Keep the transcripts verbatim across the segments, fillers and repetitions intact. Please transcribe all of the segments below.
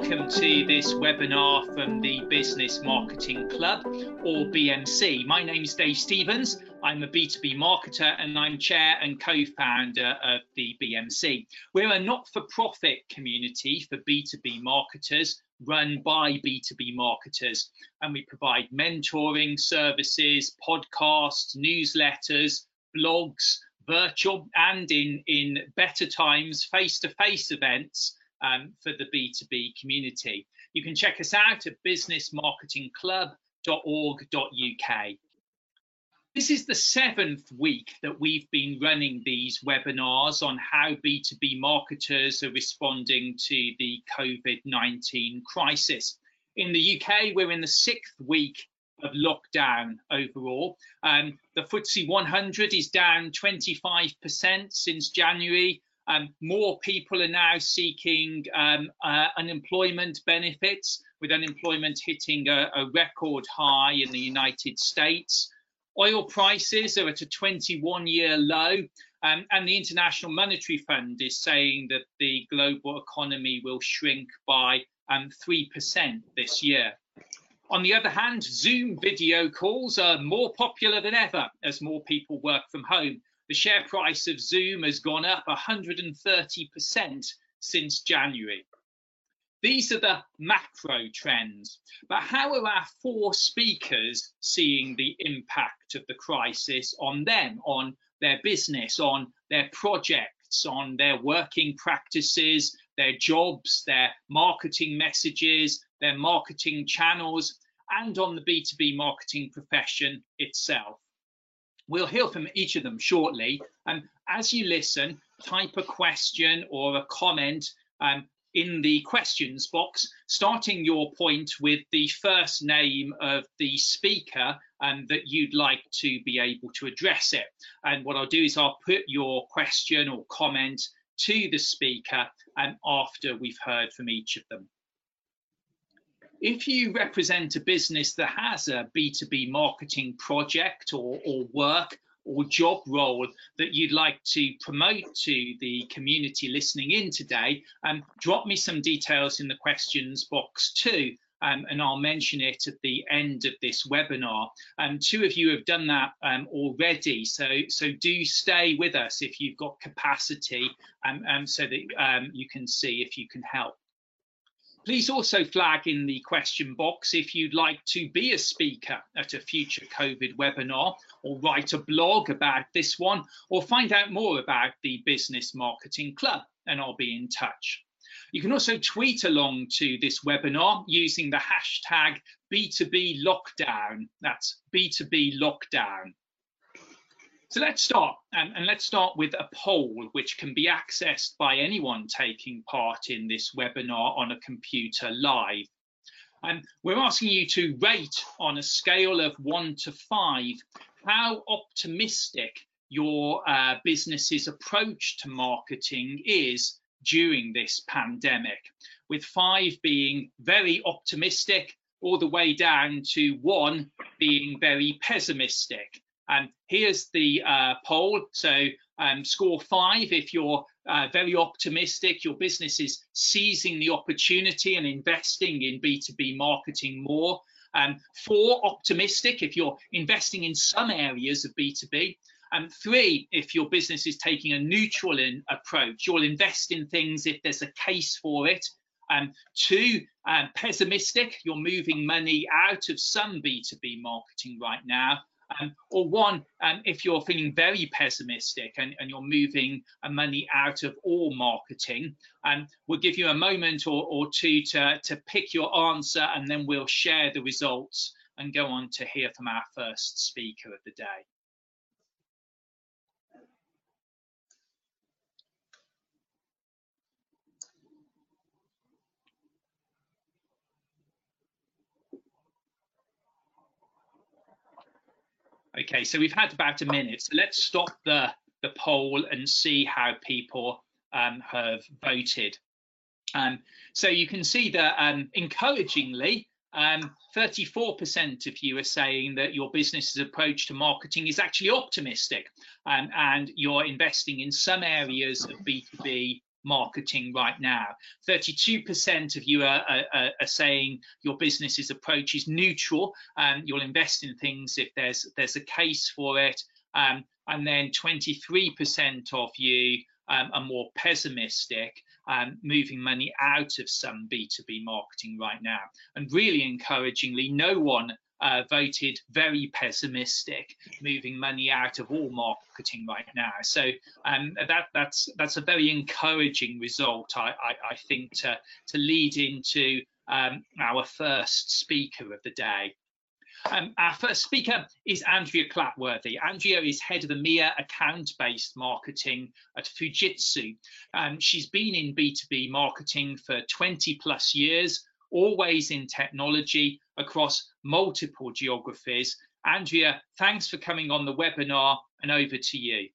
welcome to this webinar from the Business Marketing Club, or B M C. My name is Dave Stevens. I'm a B two B marketer and I'm chair and co-founder of the B M C. We're a not-for-profit community for B two B marketers run by B two B marketers, and we provide mentoring services, podcasts, newsletters, blogs, virtual and in, in better times, face-to-face events um, for the B two B community. You can check us out at business marketing club dot org dot U K. This is the seventh week that we've been running these webinars on how B two B marketers are responding to the COVID nineteen crisis. In the U K, we're in the sixth week of lockdown overall. Um, the F T S E one hundred is down twenty-five percent since January. Um, more people are now seeking um, uh, unemployment benefits, with unemployment hitting a, a record high in the United States. Oil prices are at a twenty-one year low, um, and the International Monetary Fund is saying that the global economy will shrink by um, three percent this year. On the other hand, Zoom video calls are more popular than ever as more people work from home. The share price of Zoom has gone up one hundred thirty percent since January. These are the macro trends, but how are our four speakers seeing the impact of the crisis on them, on their business, on their projects, on their working practices, their jobs, their marketing messages, their marketing channels, and on the B two B marketing profession itself? We'll hear from each of them shortly, and as you listen, type a question or a comment um, in the questions box, starting your point with the first name of the speaker um, that you'd like to be able to address it. And what I'll do is I'll put your question or comment to the speaker um, after we've heard from each of them. If you represent a business that has a B two B marketing project or, or work or job role that you'd like to promote to the community listening in today, um, drop me some details in the questions box too, um, and I'll mention it at the end of this webinar. Um, two of you have done that um, already, so, so do stay with us if you've got capacity um, um, so that um, you can see if you can help. Please also flag in the question box if you'd like to be a speaker at a future COVID webinar, or write a blog about this one, or find out more about the Business Marketing Club, and I'll be in touch. You can also tweet along to this webinar using the hashtag B two B lockdown. That's B two B lockdown. So let's start, um, and let's start with a poll which can be accessed by anyone taking part in this webinar on a computer live. And we're asking you to rate on a scale of one to five how optimistic your uh, business's approach to marketing is during this pandemic, with five being very optimistic all the way down to one being very pessimistic. And here's the uh, poll. So um, score five if you're uh, very optimistic, your business is seizing the opportunity and investing in B two B marketing more. Um, four, optimistic if you're investing in some areas of B two B. And three, if your business is taking a neutral in approach, you'll invest in things if there's a case for it. Um, two, um, pessimistic, you're moving money out of some B two B marketing right now. Um, or one, um, if you're feeling very pessimistic and, and you're moving uh, money out of all marketing. Um, we'll give you a moment or, or two to, to pick your answer, and then we'll share the results and go on to hear from our first speaker of the day. Okay, so we've had about a minute, so let's stop the, the poll and see how people um, have voted. Um, so you can see that, um, encouragingly, um, thirty-four percent of you are saying that your business's approach to marketing is actually optimistic, um, and you're investing in some areas of B two B marketing right now. thirty-two percent of you are, are, are saying your business's approach is neutral, and um, you'll invest in things if there's there's a case for it. Um, and then twenty-three percent of you um, are more pessimistic, um, moving money out of some B two B marketing right now. And really encouragingly, no one uh, voted very pessimistic, moving money out of all marketing right now. So um, that that's that's a very encouraging result, I, I, I think, to to lead into um, our first speaker of the day. Um, our first speaker is Andrea Clatworthy. Andrea is head of EMEA account-based marketing at Fujitsu. Um, she's been in B two B marketing for twenty plus years, always in technology across multiple geographies. Andrea, thanks for coming on the webinar, and over to you.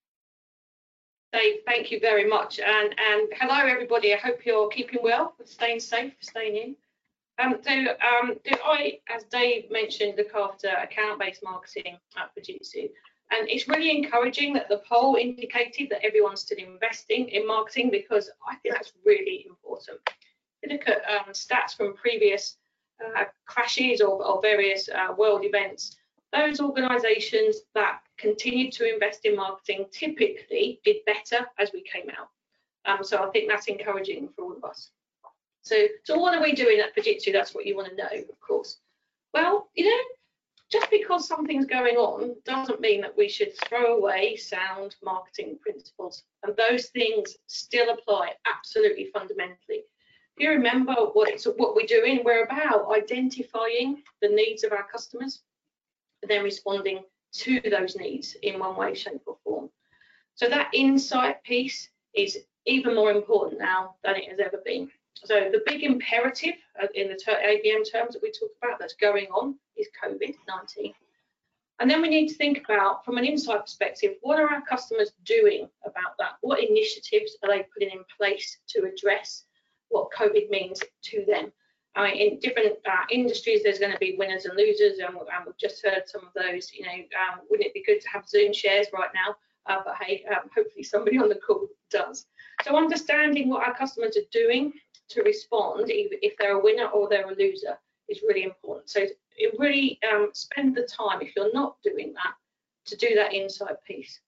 Dave, thank you very much. And, and hello, everybody. I hope you're keeping well, staying safe, staying in. Um, so um, I, as Dave mentioned, look after account-based marketing at Fujitsu, and it's really encouraging that the poll indicated that everyone's still investing in marketing, because I think that's really important. If you look at um, stats from previous uh, crashes or, or various uh, world events, those organisations that continued to invest in marketing typically did better as we came out. Um, so I think that's encouraging for all of us. So, so what are we doing at Fujitsu? That's what you want to know, of course. Well, you know, just because something's going on doesn't mean that we should throw away sound marketing principles. And those things still apply absolutely fundamentally. If you remember what, it's, what we're doing, we're about identifying the needs of our customers and then responding to those needs in one way, shape or form. So that insight piece is even more important now than it has ever been. So the big imperative in the A B M terms that we talk about that's going on is COVID nineteen. And then we need to think about, from an insight perspective, what are our customers doing about that? What initiatives are they putting in place to address what COVID means to them? I mean, in different uh, industries, there's going to be winners and losers, and, and we've just heard some of those. You know, um, wouldn't it be good to have Zoom shares right now? Uh, but hey, um, hopefully somebody on the call does. So understanding what our customers are doing to respond, either if they're a winner or they're a loser, is really important. So it really um, spend the time, if you're not doing that, to do that insight piece.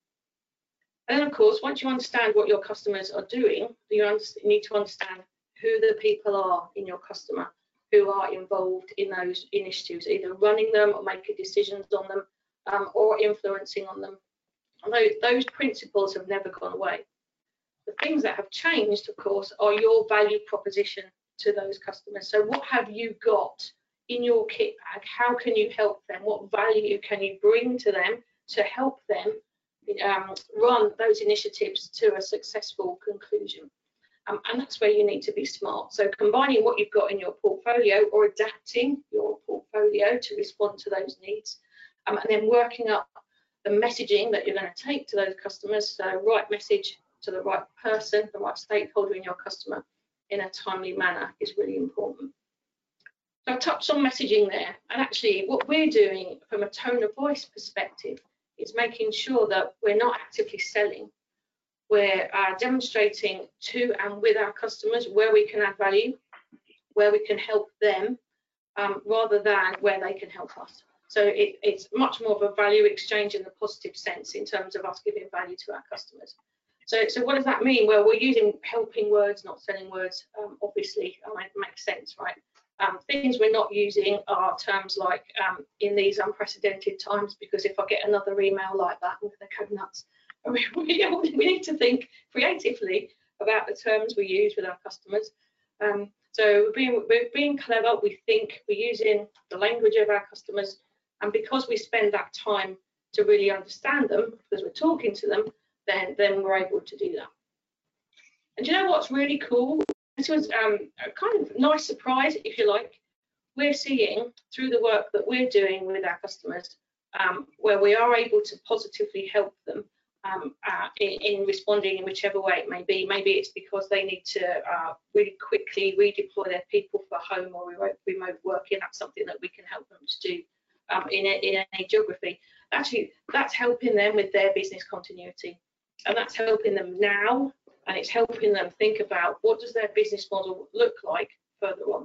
And then, of course, once you understand what your customers are doing, you need to understand who the people are in your customer who are involved in those initiatives, either running them or making decisions on them, um, or influencing on them. And those, those principles have never gone away. The things that have changed, of course, are your value proposition to those customers. So what have you got in your kit bag? How can you help them? What value can you bring to them to help them um, run those initiatives to a successful conclusion? Um, and that's where you need to be smart. So combining what you've got in your portfolio or adapting your portfolio to respond to those needs, um, and then working up the messaging that you're going to take to those customers. So right message to the right person, the right stakeholder in your customer in a timely manner is really important. So I've touched on messaging there, and actually what we're doing from a tone of voice perspective is making sure that we're not actively selling. We're uh, demonstrating to and with our customers where we can add value, where we can help them, um, rather than where they can help us. So it, it's much more of a value exchange in the positive sense in terms of us giving value to our customers. So, so what does that mean? Well, we're using helping words, not selling words, um, obviously, um, it makes sense, right? Um, things we're not using are terms like um, in these unprecedented times, because if I get another email like that, I'm going to go nuts. We, we, we need to think creatively about the terms we use with our customers. Um, so we're being, we're being clever, we think, we're using the language of our customers, and because we spend that time to really understand them, because we're talking to them, then, then we're able to do that. And you know what's really cool? This was um, a kind of nice surprise, if you like. We're seeing through the work that we're doing with our customers, um, where we are able to positively help them um, uh, in, in responding in whichever way it may be. Maybe it's because they need to uh, really quickly redeploy their people for home or remote, remote working. That's something that we can help them to do um, in, a, in any geography. Actually, that's helping them with their business continuity. And that's helping them now and it's helping them think about what does their business model look like further on.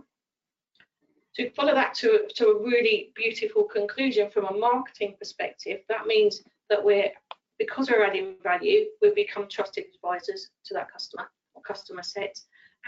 To follow that to, to a really beautiful conclusion from a marketing perspective, that means that we're, because we're adding value, we become trusted advisors to that customer or customer set,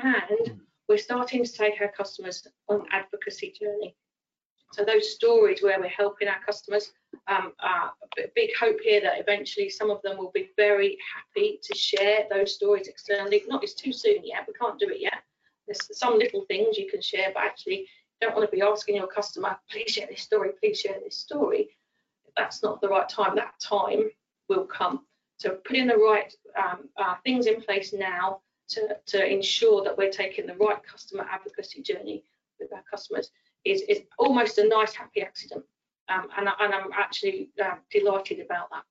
and we're starting to take our customers on advocacy journey. So those stories where we're helping our customers, um, uh, a big hope here that eventually some of them will be very happy to share those stories externally. Not, it's too soon yet, we can't do it yet. There's some little things you can share, but actually you don't want to be asking your customer, please share this story, please share this story. That's not the right time. That time will come. So putting the right um, uh, things in place now to, to ensure that we're taking the right customer advocacy journey with our customers is, is almost a nice happy accident. Um, and, and I'm actually uh, delighted about that.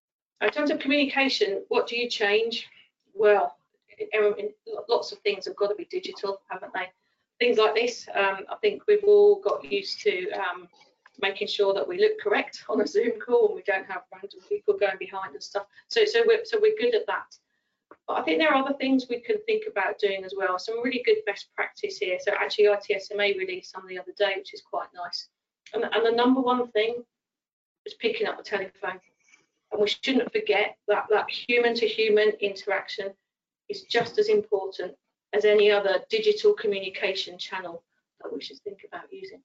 In terms of communication, what do you change? Well, lots of things have got to be digital, haven't they? Things like this, um, I think we've all got used to um, making sure that we look correct on a Zoom call and we don't have random people going behind and stuff. So, so we're so we're good at that. But I think there are other things we can think about doing as well. Some really good best practice here. So actually, I T S M A released some the other day, which is quite nice. And, and the number one thing is picking up the telephone. And we shouldn't forget that that human to human interaction is just as important as any other digital communication channel that we should think about using.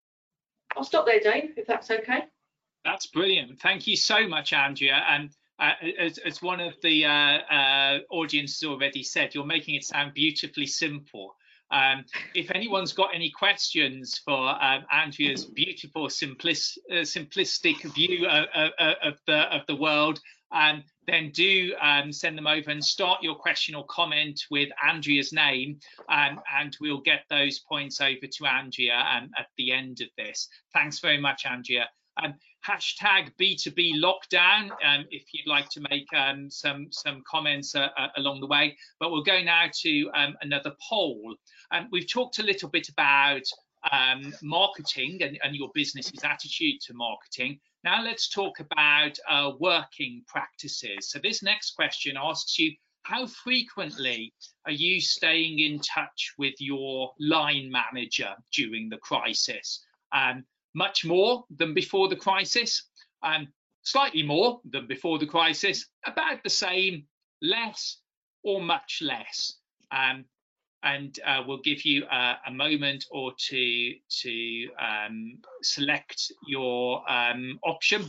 I'll stop there, Dave, if that's okay. That's brilliant. Thank you so much, Andrea. And uh, as, as one of the uh, uh, audience has already said, you're making it sound beautifully simple. Um, if anyone's got any questions for um, Andrea's beautiful, simplis uh, simplistic view of, of, of the of the world, um, then do um, send them over and start your question or comment with Andrea's name, um, and we'll get those points over to Andrea um, at the end of this. Thanks very much, Andrea. Um, hashtag B two B lockdown um, if you'd like to make um, some some comments uh, uh, along the way. But we'll go now to um, another poll. Um, we've talked a little bit about um, marketing and, and your business's attitude to marketing. Now let's talk about uh, working practices. So this next question asks you, how frequently are you staying in touch with your line manager during the crisis? Um, much more than before the crisis, um, slightly more than before the crisis, about the same, less or much less. Um, and uh, we'll give you uh, a moment or two to um, select your um, option.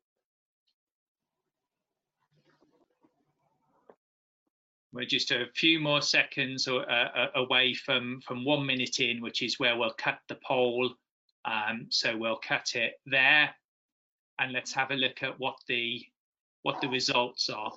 We're just a few more seconds or, uh, away from, from one minute in, which is where we'll cut the poll. Um, so we'll cut it there, and let's have a look at what the what the results are.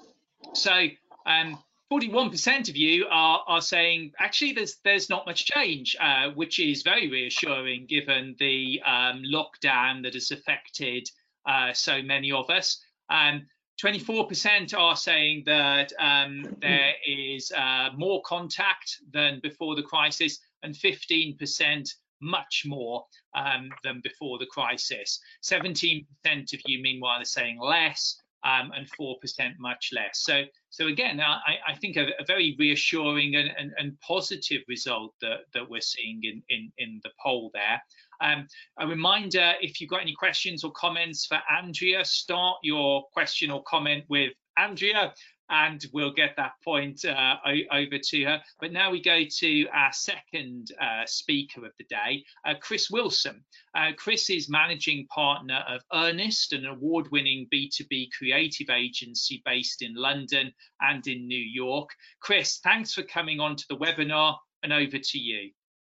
So um, forty-one percent of you are, are saying actually there's there's not much change, uh, which is very reassuring given the um, lockdown that has affected uh, so many of us. Um, twenty-four percent are saying that um, there is uh, more contact than before the crisis, and fifteen percent much more um, than before the crisis. seventeen percent of you, meanwhile, are saying less, um, and four percent much less. So, so again, I, I think a, a very reassuring and, and, and positive result that, that we're seeing in, in, in the poll there. Um, a reminder, if you've got any questions or comments for Andrea, start your question or comment with Andrea, and we'll get that point uh, over to her. But now we go to our second uh, speaker of the day, uh, Chris Wilson. Uh, Chris is managing partner of Earnest, an award-winning B two B creative agency based in London and in New York. Chris, thanks for coming on to the webinar, and over to you.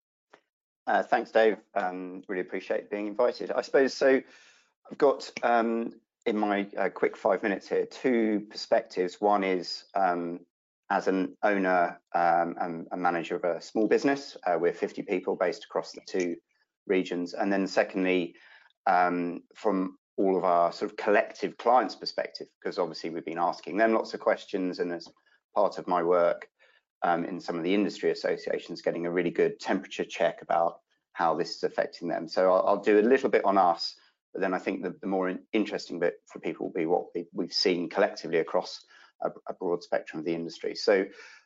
Uh, thanks, Dave. Um, really appreciate being invited. I suppose so. I've got um, in my uh, quick five minutes here two perspectives. One is um, as an owner um, and a manager of a small business. Uh, we're fifty people based across the two regions. And then secondly, um, from all of our sort of collective clients' perspective, because obviously we've been asking them lots of questions, and as part of my work Um, in some of the industry associations, getting a really good temperature check about how this is affecting them. So I'll, I'll do a little bit on us, but then I think the, the more in, interesting bit for people will be what we, we've seen collectively across a, a broad spectrum of the industry. So,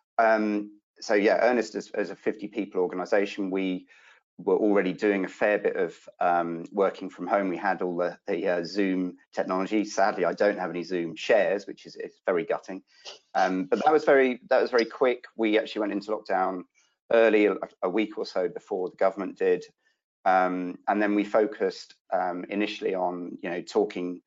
um, so yeah, Earnest as, as a fifty people organisation, we were already doing a fair bit of um, working from home. We had all the, the uh, Zoom technology. Sadly, I don't have any Zoom shares, which is it's very gutting. Um, but that was very that was very quick. We actually went into lockdown early, a, a week or so before the government did, um, and then we focused um, initially on you know talking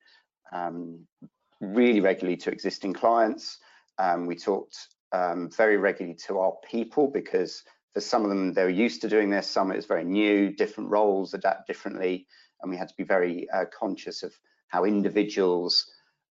um, really regularly to existing clients. Um, we talked um, very regularly to our people, because for some of them, they're used to doing this, some it's very new, different roles adapt differently, and we had to be very uh, conscious of how individuals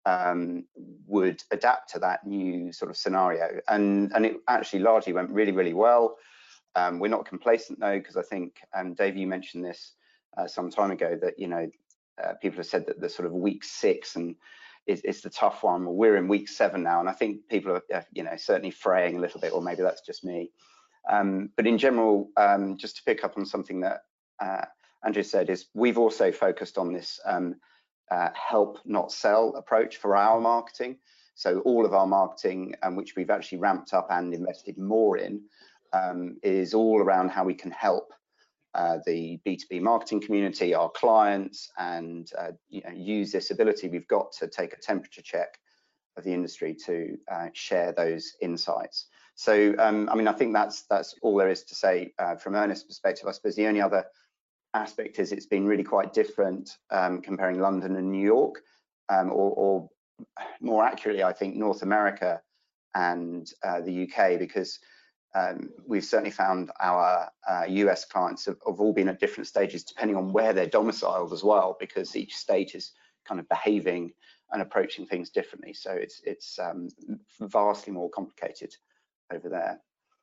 um, would adapt to that new sort of scenario. And, and it actually largely went really, really well. Um, we're not complacent though, because I think, um, Dave, you mentioned this uh, some time ago, that, you know, uh, people have said that the sort of week six and is, is the tough one. Well, we're in week seven now, and I think people are, uh, you know, certainly fraying a little bit, or maybe that's just me. Um, but in general, um, just to pick up on something that uh, Andrew said, is we've also focused on this um, uh, help not sell approach for our marketing. So all of our marketing, um, which we've actually ramped up and invested more in, um, is all around how we can help uh, the B two B marketing community, our clients, and uh, you know, use this ability we've got to take a temperature check of the industry to uh, share those insights. So, um, I mean, I think that's that's all there is to say uh, from Earnest's perspective. I suppose the only other aspect is it's been really quite different um, comparing London and New York, um, or, or more accurately, I think, North America and uh, the U K, because um, we've certainly found our uh, U S clients have, have all been at different stages, depending on where they're domiciled as well, because each state is kind of behaving and approaching things differently. So it's, it's um, vastly more complicated over there.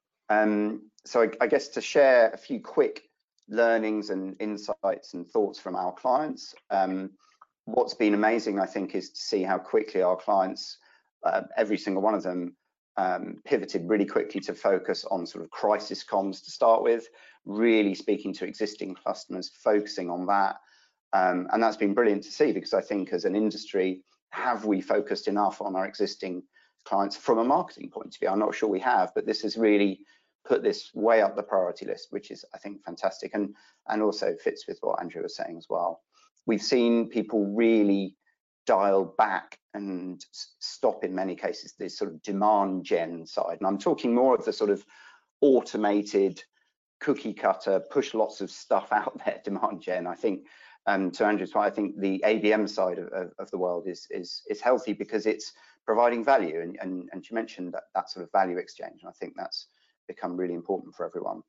Um, so I, I guess to share a few quick learnings and insights and thoughts from our clients, um, what's been amazing, I think, is to see how quickly our clients, uh, every single one of them, um, pivoted really quickly to focus on sort of crisis comms to start with, really speaking to existing customers, focusing on that. Um, and that's been brilliant to see, because I think as an industry, have we focused enough on our existing clients from a marketing point of view? I'm not sure we have, but this has really put this way up the priority list, which is, I think, fantastic, and and also fits with what Andrew was saying as well. We've seen people really dial back and stop, in many cases, this sort of demand gen side, and I'm talking more of the sort of automated, cookie cutter, push lots of stuff out there demand gen. I think, um, to Andrew's point, I think the A B M side of, of, of the world is is is healthy, because it's providing value, and and, and you mentioned that, that sort of value exchange, and I think that's become really important for everyone.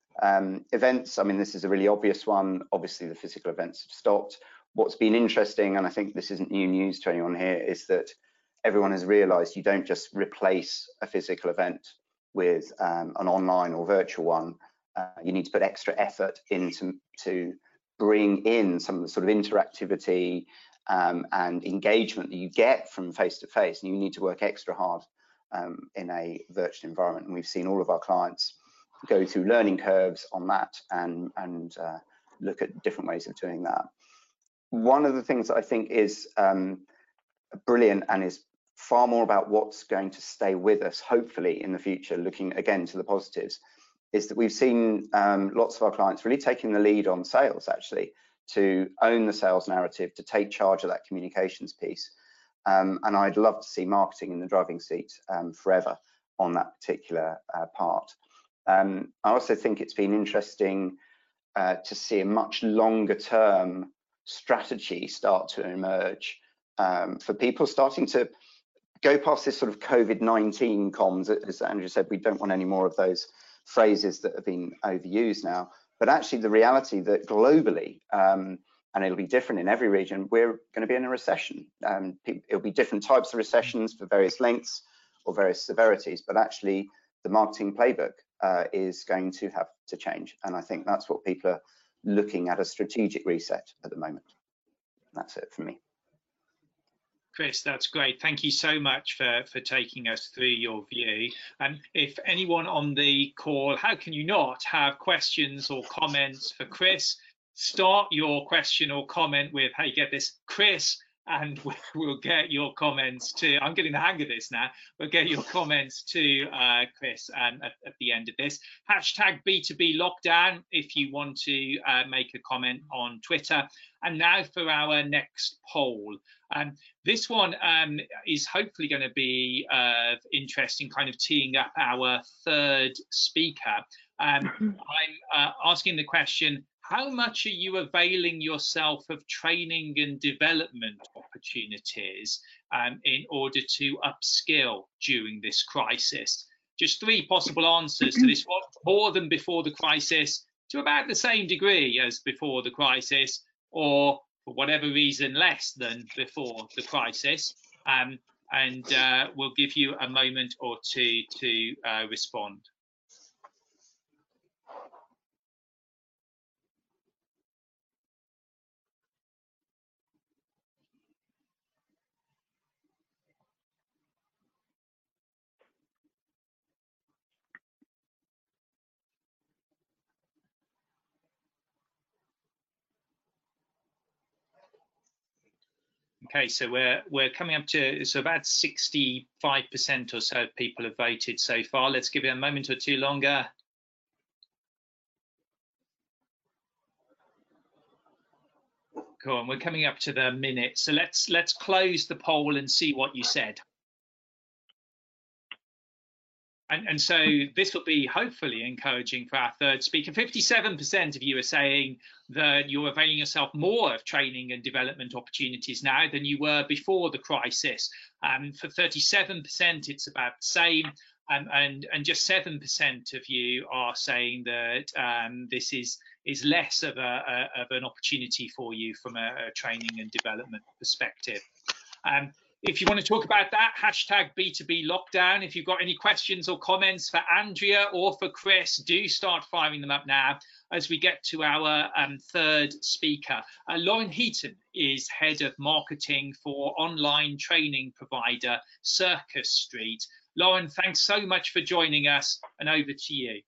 Um, events, I mean, this is a really obvious one. Obviously, the physical events have stopped. What's been interesting, and I think this isn't new news to anyone here, is that everyone has realized you don't just replace a physical event with um, an online or virtual one. Uh, you need to put extra effort into to bring in some of the sort of interactivity um, and engagement that you get from face-to-face, and you need to work extra hard um, in a virtual environment. And we've seen all of our clients go through learning curves on that, and, and uh, look at different ways of doing that. One of the things that I think is um, brilliant, and is far more about what's going to stay with us, hopefully, in the future, looking again to the positives, is that we've seen um, lots of our clients really taking the lead on sales, actually, to own the sales narrative, to take charge of that communications piece. Um, and I'd love to see marketing in the driving seat um, forever on that particular uh, part. Um, I also think it's been interesting uh, to see a much longer term strategy start to emerge um, for people starting to go past this sort of COVID nineteen comms. As Andrew said, we don't want any more of those phrases that have been overused now, but actually the reality that globally, um, and it'll be different in every region, we're going to be in a recession. Um, it'll be different types of recessions for various lengths or various severities, but actually the marketing playbook uh, is going to have to change. And I think that's what people are looking at, a strategic reset at the moment. That's it for me. Chris, that's great. Thank you so much for, for taking us through your view. And if anyone on the call, how can you not have questions or comments for Chris? Start your question or comment with, hey, get this, Chris and we'll get your comments to, I'm getting the hang of this now, we'll get your comments to uh, Chris um, at, at the end of this. Hashtag B two B lockdown if you want to uh, make a comment on Twitter. And now for our next poll. Um, this one um, is hopefully going to be of uh, interest in kind of teeing up our third speaker. Um, I'm uh, asking the question, how much are you availing yourself of training and development opportunities um, in order to upskill during this crisis? Just three possible answers to this one: more than before the crisis, to about the same degree as before the crisis, or for whatever reason less than before the crisis. Um, and uh, we'll give you a moment or two to uh, respond. Okay, so we're we're coming up to, so about sixty-five percent or so of people have voted so far. Let's give it a moment or two longer. Cool, and we're coming up to the minute. So let's let's close the poll and see what you said. And, and so this will be hopefully encouraging for our third speaker. fifty-seven percent of you are saying that you're availing yourself more of training and development opportunities now than you were before the crisis. Um, for thirty-seven percent, it's about the same. Um, and, and just seven percent of you are saying that um, this is, is less of, a, a, of an opportunity for you from a, a training and development perspective. Um, If you want to talk about that, hashtag B two B lockdown. If you've got any questions or comments for Andrea or for Chris, do start firing them up now as we get to our um, third speaker. Uh, Lauren Heaton is head of marketing for online training provider Circus Street. Lauren, thanks so much for joining us, and over to you.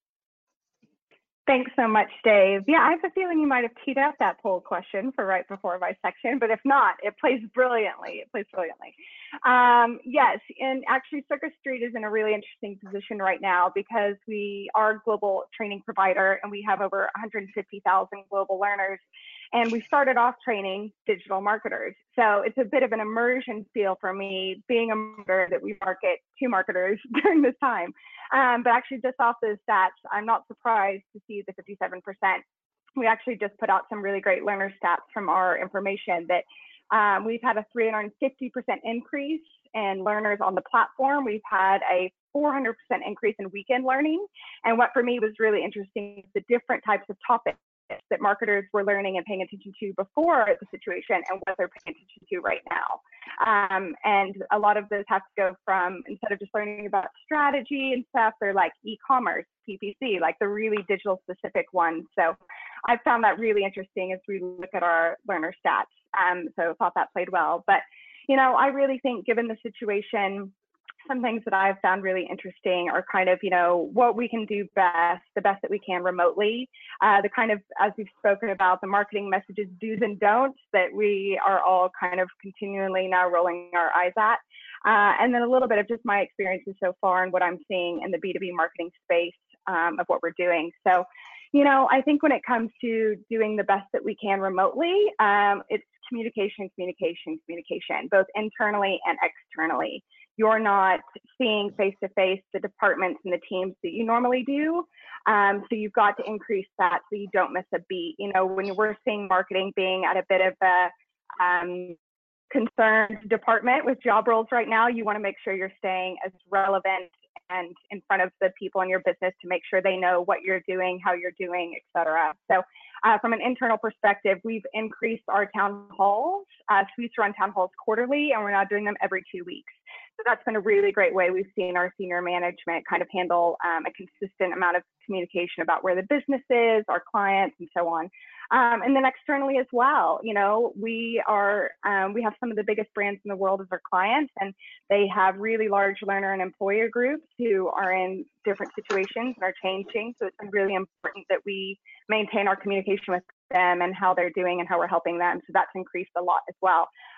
Thanks so much, Dave. Yeah, I have a feeling you might have teed up that poll question for right before my section, but if not, it plays brilliantly. It plays brilliantly. Um, yes, and actually Circus Street is in a really interesting position right now because we are a global training provider and we have over one hundred fifty thousand global learners. And we started off training digital marketers. So it's a bit of an immersion feel for me being a marketer that we market to marketers during this time. Um, but actually just off those stats, I'm not surprised to see the fifty-seven percent. We actually just put out some really great learner stats from our information that um, we've had a three hundred fifty percent increase in learners on the platform. We've had a four hundred percent increase in weekend learning. And what for me was really interesting is the different types of topics that marketers were learning and paying attention to before the situation and what they're paying attention to right now. Um, and a lot of those have to go from, instead of just learning about strategy and stuff, they're like e-commerce, P P C, like the really digital specific ones. So I found that really interesting as we look at our learner stats. Um, so I thought that played well. But, you know, I really think given the situation, some things that I've found really interesting are kind of, you know, what we can do best, the best that we can remotely, uh, the kind of, as we've spoken about, the marketing messages, do's and don'ts that we are all kind of continually now rolling our eyes at. Uh, and then a little bit of just my experiences so far and what I'm seeing in the B two B marketing space um, of what we're doing. So, you know, I think when it comes to doing the best that we can remotely, um, it's communication, communication, communication, both internally and externally. You're not seeing face-to-face the departments and the teams that you normally do. Um, so you've got to increase that so you don't miss a beat. You know, when we're seeing marketing being at a bit of a um, concerned department with job roles right now, you want to make sure you're staying as relevant and in front of the people in your business to make sure they know what you're doing, how you're doing, et cetera. So uh, from an internal perspective, we've increased our town halls. Uh, so we used to run town halls quarterly, and we're now doing them every two weeks. So that's been a really great way we've seen our senior management kind of handle um, a consistent amount of communication about where the business is, our clients, and so on. Um, and then externally as well, you know, we are, um, we have some of the biggest brands in the world as our clients, and they have really large learner and employer groups who are in different situations and are changing. So it's been really important that we maintain our communication with them and how they're doing and how we're helping them. So that's increased a lot as well.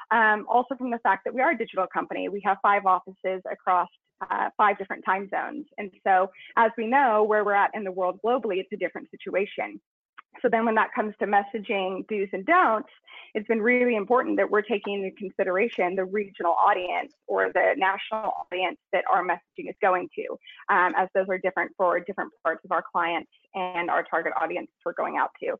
Um, also from the fact that we are a digital company, we have five offices across uh, five different time zones. And so as we know, where we're at in the world globally, it's a different situation. So then when that comes to messaging do's and don'ts, it's been really important that we're taking into consideration the regional audience or the national audience that our messaging is going to, um, as those are different for different parts of our clients and our target audience we're going out to.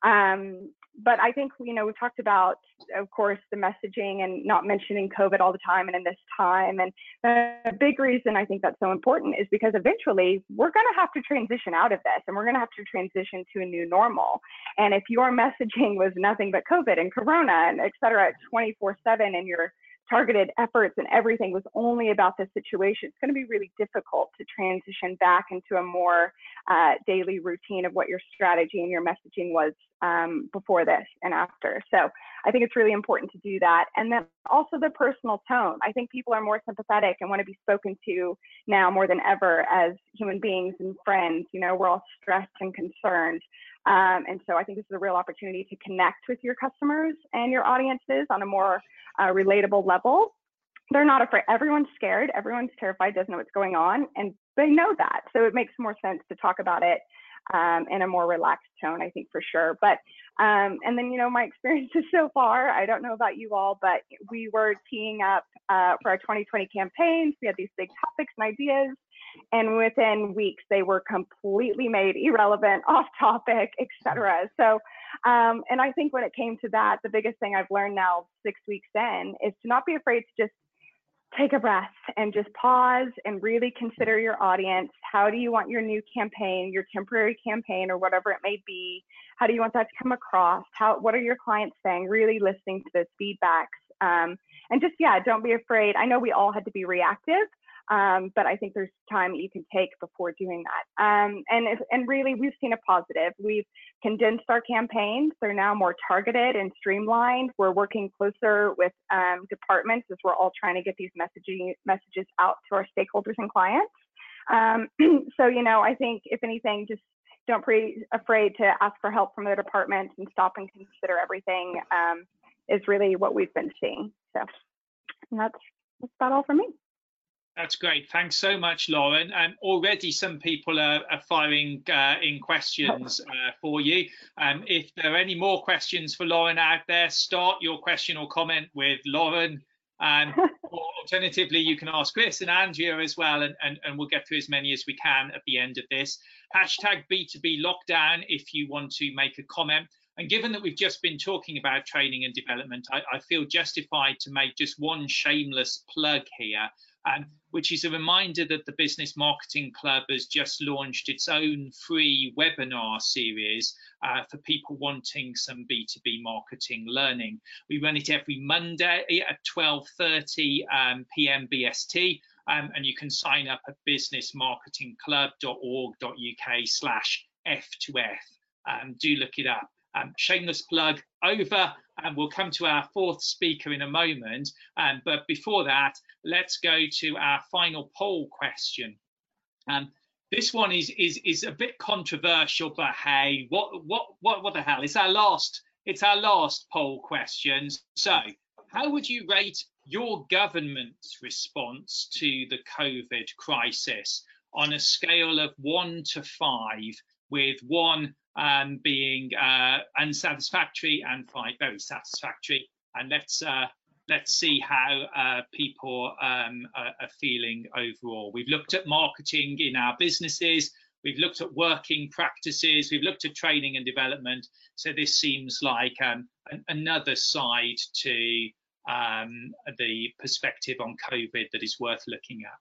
Um, but I think, you know, we talked about, of course, the messaging and not mentioning COVID all the time and in this time. And the big reason I think that's so important is because eventually we're going to have to transition out of this and we're going to have to transition to a new normal. And if your messaging was nothing but COVID and Corona and et cetera, twenty-four seven and your targeted efforts and everything was only about this situation, it's going to be really difficult to transition back into a more uh, daily routine of what your strategy and your messaging was um, before this and after. So I think it's really important to do that. And then also the personal tone. I think people are more sympathetic and want to be spoken to now more than ever as human beings and friends. You know, we're all stressed and concerned. Um, and so I think this is a real opportunity to connect with your customers and your audiences on a more uh, relatable level. They're not afraid. Everyone's scared. Everyone's terrified, doesn't know what's going on, and they know that. So it makes more sense to talk about it um, in a more relaxed tone, I think, for sure. But um, and then, you know, my experiences so far, I don't know about you all, but we were teeing up uh, for our twenty twenty campaigns. We had these big topics and ideas. And within weeks, they were completely made irrelevant, off topic, et cetera. So, um, and I think when it came to that, the biggest thing I've learned now six weeks in is to not be afraid to just take a breath and just pause and really consider your audience. How do you want your new campaign, your temporary campaign, or whatever it may be? How do you want that to come across? How, what are your clients saying? Really listening to those feedbacks. Um, and just, yeah, don't be afraid. I know we all had to be reactive. Um, but I think there's time you can take before doing that. Um, and, if, and really, we've seen a positive. We've condensed our campaigns. They're now more targeted and streamlined. We're working closer with um, departments as we're all trying to get these messaging messages out to our stakeholders and clients. Um, so, you know, I think if anything, just don't be afraid to ask for help from the departments and stop and consider everything um, is really what we've been seeing. So and that's, that's about all for me. That's great. Thanks so much, Lauren. Um, already some people are, are firing uh, in questions uh, for you. Um, if there are any more questions for Lauren out there, start your question or comment with Lauren. Um, or alternatively, you can ask Chris and Andrea as well, and, and, and we'll get through as many as we can at the end of this. Hashtag B two B lockdown if you want to make a comment. And given that we've just been talking about training and development, I, I feel justified to make just one shameless plug here. Um, which is a reminder that the Business Marketing Club has just launched its own free webinar series uh, for people wanting some B two B marketing learning. We run it every Monday at twelve thirty um, p m B S T, um, and you can sign up at businessmarketingclub dot org dot U K slash F to F. Um, do look it up. Um, shameless plug over, and we'll come to our fourth speaker in a moment. Um, but before that, let's go to our final poll question. Um, this one is is is a bit controversial, but hey, what what what what the hell? It's our last it's our last poll question. So, how would you rate your government's response to the COVID crisis on a scale of one to five, with one um, being uh, unsatisfactory and five very satisfactory? And let's uh, let's see how uh, people um, are, are feeling overall. We've looked at marketing in our businesses. We've looked at working practices. We've looked at training and development. So this seems like um, an, another side to um, the perspective on COVID that is worth looking at.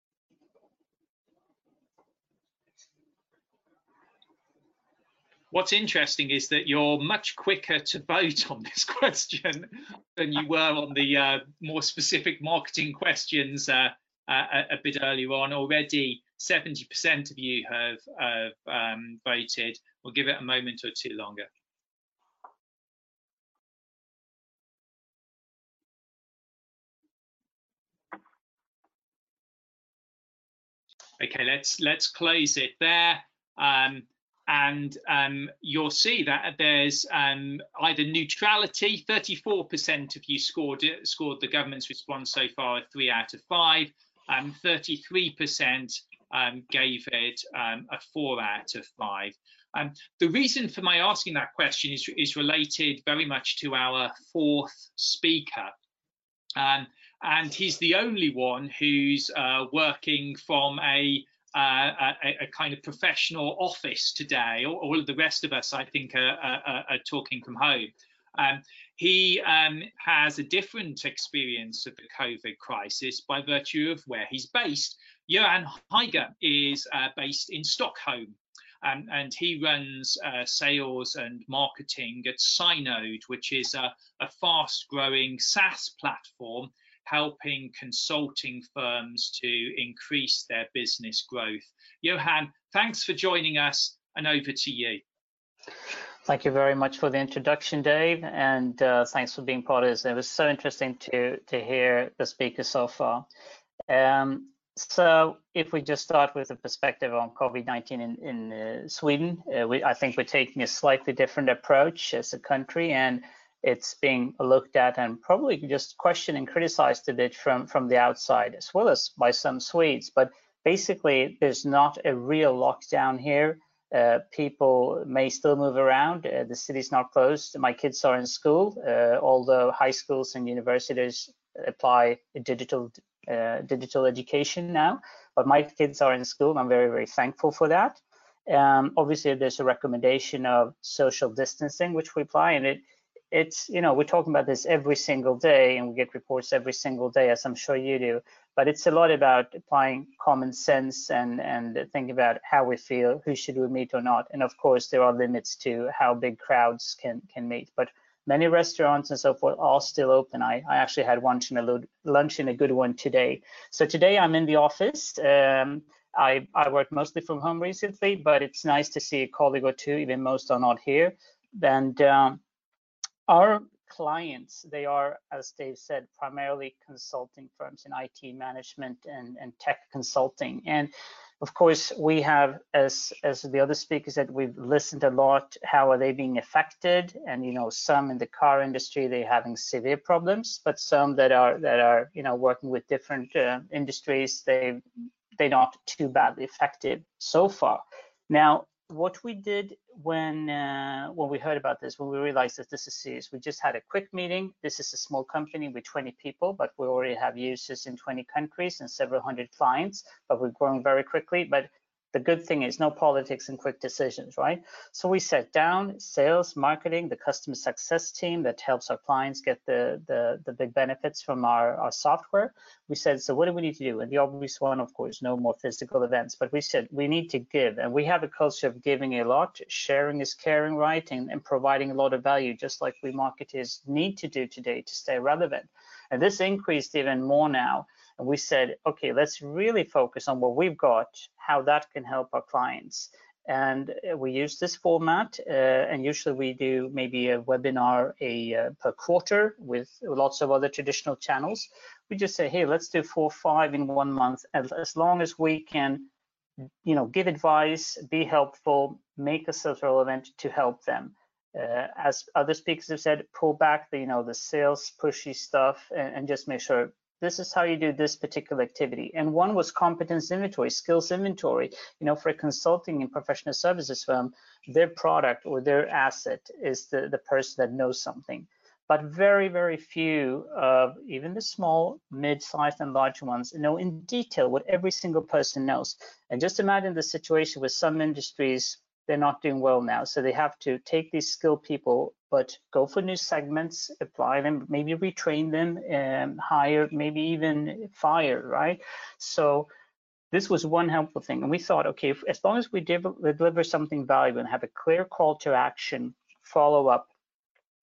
What's interesting is that you're much quicker to vote on this question than you were on the uh, more specific marketing questions uh, uh, a, a bit earlier on. Already seventy percent of you have, have um, voted. We'll give it a moment or two longer. Okay, let's let's close it there. Um, and um, you'll see that there's um, either neutrality, thirty-four percent of you scored it, scored the government's response so far a three out of five, and thirty-three percent um, gave it um, a four out of five. Um, the reason for my asking that question is, is related very much to our fourth speaker. Um, and he's the only one who's uh, working from a, uh, a, a kind of professional office today. All, all of the rest of us, I think, are, are, are talking from home. Um, he um, has a different experience of the COVID crisis by virtue of where he's based. Johan Heiger is uh, based in Stockholm. Um, and he runs uh, sales and marketing at Synode, which is a, a fast-growing SaaS platform helping consulting firms to increase their business growth. Johan, thanks for joining us, and over to you. Thank you very much for the introduction, Dave, and uh, thanks for being part of this. It was so interesting to, to hear the speakers so far. Um, So if we just start with a perspective on COVID nineteen in, in uh, Sweden, uh, we, I think we're taking a slightly different approach as a country, and it's being looked at and probably just questioned and criticized a bit from, from the outside, as well as by some Swedes. But basically, there's not a real lockdown here. Uh, people may still move around. Uh, the city's not closed. My kids are in school, uh, although high schools and universities apply a digital Uh, digital education now, but my kids are in school, and I'm very, very thankful for that. Um, obviously, there's a recommendation of social distancing, which we apply, and it, it's, you know, we're talking about this every single day, and we get reports every single day, as I'm sure you do, but it's a lot about applying common sense and, and thinking about how we feel, who should we meet or not, and of course, there are limits to how big crowds can, can meet, but many restaurants and so forth are still open. I, I actually had lunch in, a, lunch in a good one today. So today I'm in the office. Um, I, I work mostly from home recently, but it's nice to see a colleague or two, even most are not here. And um, our clients, they are, as Dave said, primarily consulting firms in I T management and, and tech consulting. And of course, we have, as as the other speakers said, we've listened a lot. How are they being affected? And you know, some in the car industry, they're having severe problems, but some that are that are you know working with different uh, industries, they they're not too badly affected so far. Now, what we did when uh, when we heard about this, when we realized that this is serious, we just had a quick meeting. This is a small company with twenty people, but we already have users in twenty countries and several hundred clients, but we're growing very quickly. But the good thing is no politics and quick decisions, right? So we sat down, sales, marketing, the customer success team that helps our clients get the, the, the big benefits from our, our software. We said, so what do we need to do? And the obvious one, of course, no more physical events, but we said we need to give, and we have a culture of giving a lot. Sharing is caring, right? And, and providing a lot of value, just like we marketers need to do today to stay relevant. And this increased even more now. And we said, okay, let's really focus on what we've got, how that can help our clients. And we use this format, uh, and usually we do maybe a webinar a uh, per quarter with lots of other traditional channels. We just say, hey, let's do four or five in one month, as, as long as we can, you know, give advice, be helpful, make ourselves relevant to help them. Uh, as other speakers have said, pull back the, you know, the sales pushy stuff, and, and just make sure this is how you do this particular activity. And one was competence inventory, skills inventory. You know, for a consulting and professional services firm, their product or their asset is the, the person that knows something. But very, very few of even the small, mid-sized and large ones know in detail what every single person knows. And just imagine the situation with some industries, they're not doing well now. So they have to take these skilled people, but go for new segments, apply them, maybe retrain them, um, hire, maybe even fire, right? So this was one helpful thing. And we thought, okay, if, as long as we deliver something valuable and have a clear call to action, follow up,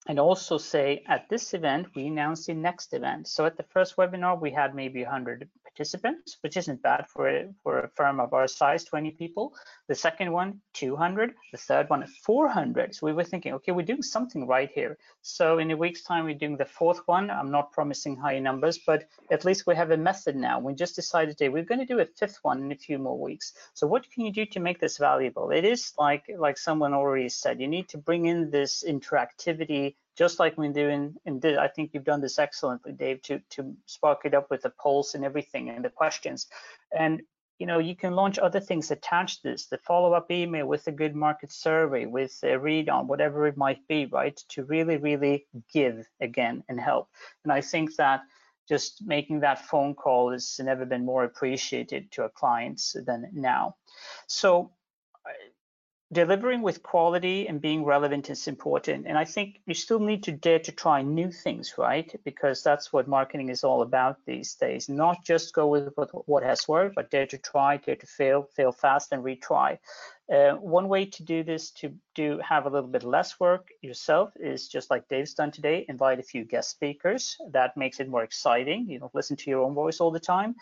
and also say at this event, we announce the next event. So at the first webinar, we had maybe one hundred participants, which isn't bad for a, for a firm of our size, twenty people. The second one, two hundred. The third one, four hundred. So we were thinking, okay, we're doing something right here. So in a week's time, we're doing the fourth one. I'm not promising high numbers, but at least we have a method now. We just decided today we're going to do a fifth one in a few more weeks. So what can you do to make this valuable? It is like, like someone already said, you need to bring in this interactivity, just like we do in, in the, I think you've done this excellently, Dave, to, to spark it up with the polls and everything and the questions. And, you know, you can launch other things attached to this, the follow-up email with a good market survey, with a read on, whatever it might be, right? To really, really give again and help. And I think that just making that phone call has never been more appreciated to our clients than now. So, delivering with quality and being relevant is important. And I think you still need to dare to try new things, right? Because that's what marketing is all about these days. Not just go with what, what has worked, but dare to try, dare to fail, fail fast and retry. Uh, one way to do this, to do have a little bit less work yourself, is just like Dave's done today, invite a few guest speakers. That makes it more exciting. You don't listen to your own voice all the time.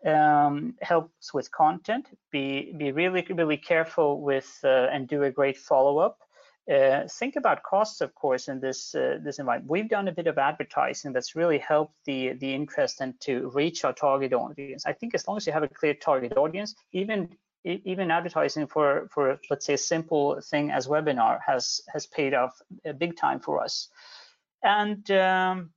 Um, helps with content. Be be really really careful with uh, and do a great follow-up. Uh, think about costs, of course, in this uh, this environment. We've done a bit of advertising that's really helped the the interest and to reach our target audience. I think as long as you have a clear target audience, even even advertising for for let's say a simple thing as webinar has has paid off a big time for us. And um,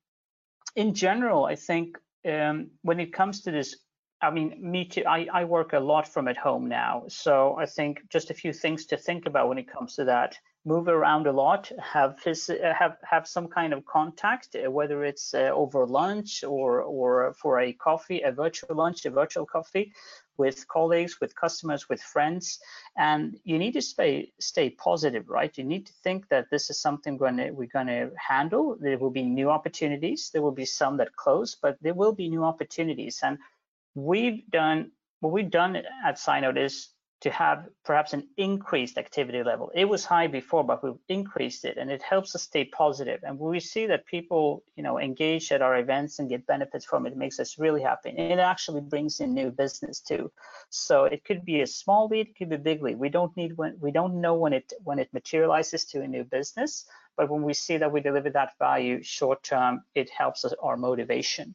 in general, I think um, when it comes to this, I mean, me too, I, I work a lot from at home now. So I think just a few things to think about when it comes to that. Move around a lot, have have have some kind of contact, whether it's uh, over lunch or or for a coffee, a virtual lunch, a virtual coffee, with colleagues, with customers, with friends. And you need to stay stay positive, right? You need to think that this is something gonna, we're going to handle. There will be new opportunities. There will be some that close, but there will be new opportunities. And we've done, what we've done at Synode is to have perhaps an increased activity level. It was high before, but we've increased it, and it helps us stay positive. And when we see that people, you know, engage at our events and get benefits from it, it makes us really happy. And it actually brings in new business too. So it could be a small lead, it could be a big lead. We don't need when we don't know when it when it materializes to a new business, but when we see that we deliver that value short term, it helps us our motivation.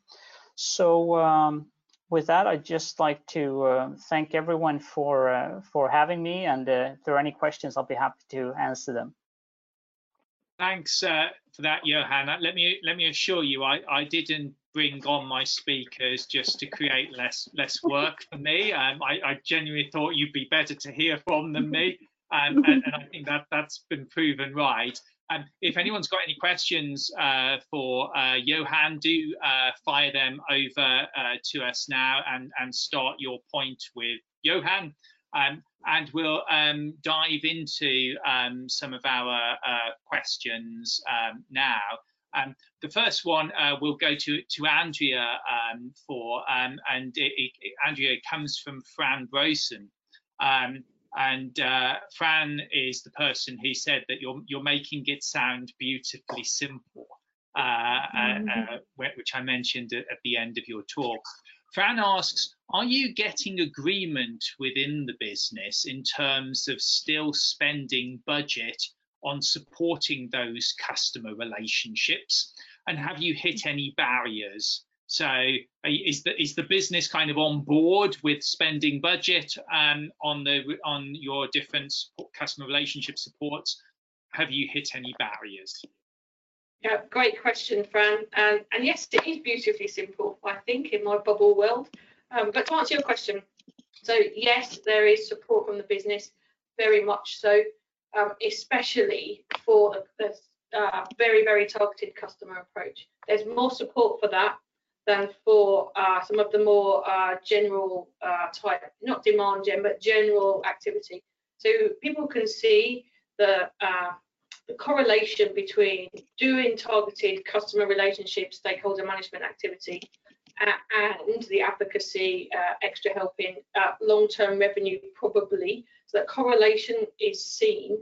So. Um, With that, I'd just like to uh, thank everyone for uh, for having me, and uh, if there are any questions, I'll be happy to answer them. Thanks uh, for that, Johan. Let me let me assure you, I, I didn't bring on my speakers just to create less less work for me. Um, I, I genuinely thought you'd be better to hear from than me, um, and, and I think that that's been proven right. Um, if anyone's got any questions uh, for uh, Johan, do uh, fire them over uh, to us now, and, and start your point with Johan. Um, and we'll um, dive into um, some of our uh, questions um, now. Um, the first one uh, will go to, to Andrea um, for, um, and it, it, Andrea comes from Fran Brosen. Um, And uh, Fran is the person who said that you're you're making it sound beautifully simple, uh, mm-hmm. uh, uh, which I mentioned at, at the end of your talk. Fran asks, are you getting agreement within the business in terms of still spending budget on supporting those customer relationships? And have you hit any barriers? So is the is the business kind of on board with spending budget um, on the on your different support, customer relationship supports? Have you hit any barriers? Yeah, great question, Fran. And and yes, it is beautifully simple, I think, in my bubble world. Um, but to answer your question, so yes, there is support from the business, very much so, um, especially for the uh, very very targeted customer approach. There's more support for that than for uh, some of the more uh, general uh, type, not demand gen, but general activity. So people can see the, uh, the correlation between doing targeted customer relationship, stakeholder management activity, uh, and the advocacy, uh, extra helping, uh, long-term revenue probably. So that correlation is seen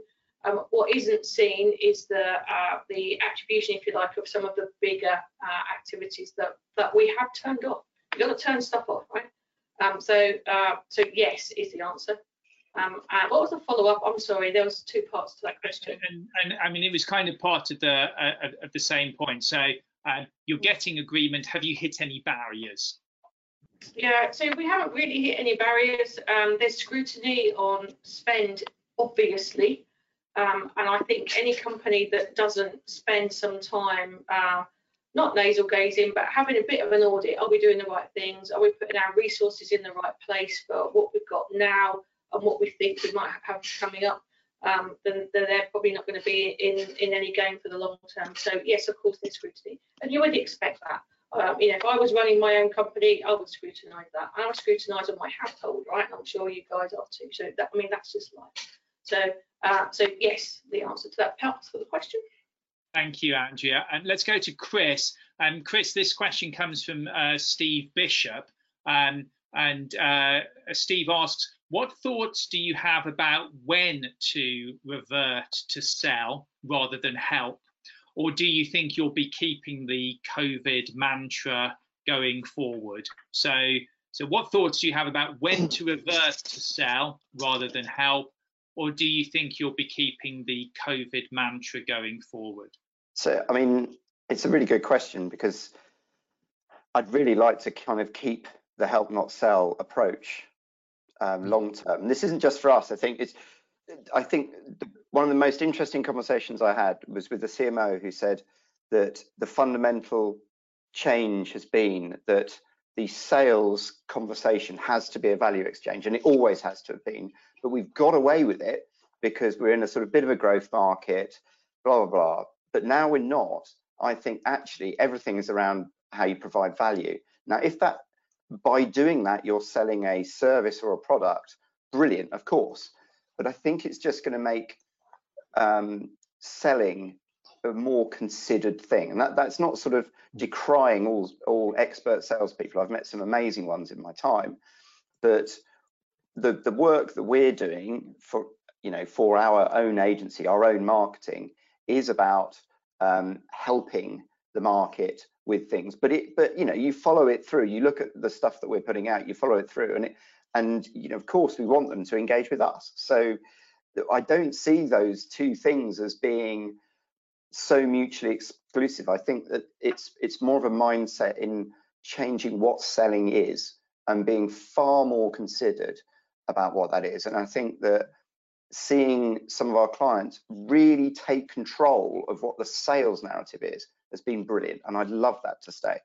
Um, what isn't seen is the uh, the attribution, if you like, of some of the bigger uh, activities that that we have turned off. You've got to turn stuff off, right? Um, so uh, so yes is the answer. Um, and what was the follow-up? I'm sorry, there was two parts to that question. And, and, and I mean, it was kind of part of the uh, of the same point. So uh, you're getting agreement. Have you hit any barriers? Yeah, so we haven't really hit any barriers. Um, there's scrutiny on spend, obviously, um, and I think any company that doesn't spend some time, uh, not nasal gazing, but having a bit of an audit. Are we doing the right things? Are we putting our resources in the right place for what we've got now and what we think we might have coming up? Um, then, then they're probably not going to be in in any game for the long term. So yes, of course, there's scrutiny, and you would expect that. Um, you know, if I was running my own company, I would scrutinise that. And I would scrutinise on my household, right? And I'm sure you guys are too. So that, I mean, that's just life. So, uh, so yes, the answer to that part for the question. Thank you, Andrea. And let's go to Chris. Um, Chris, this question comes from uh, Steve Bishop. Um, and uh, Steve asks, what thoughts do you have about when to revert to sell rather than help? Or do you think you'll be keeping the COVID mantra going forward? So, so what thoughts do you have about when to revert to sell rather than help? Or do you think you'll be keeping the COVID mantra going forward? So, I mean, it's a really good question, because I'd really like to kind of keep the help not sell approach um, long term. This isn't just for us. I think it's, I think the, one of the most interesting conversations I had was with the C M O, who said that the fundamental change has been that the sales conversation has to be a value exchange, and it always has to have been, but we've got away with it because we're in a sort of bit of a growth market, blah, blah, blah. But now we're not. I think actually everything is around how you provide value. Now, if that, by doing that, you're selling a service or a product, brilliant, of course. But I think it's just going to make um, selling a more considered thing. And that, that's not sort of decrying all, all expert salespeople. I've met some amazing ones in my time. But the, the work that we're doing for, you know, for our own agency, our own marketing, is about um, helping the market with things. But it, but you know, you follow it through. You look at the stuff that we're putting out. You follow it through, and it, and you know, of course, we want them to engage with us. So I don't see those two things as being so mutually exclusive. I think that it's it's more of a mindset in changing what selling is and being far more considered about what that is. And I think that seeing some of our clients really take control of what the sales narrative is has been brilliant, and I'd love that to stay.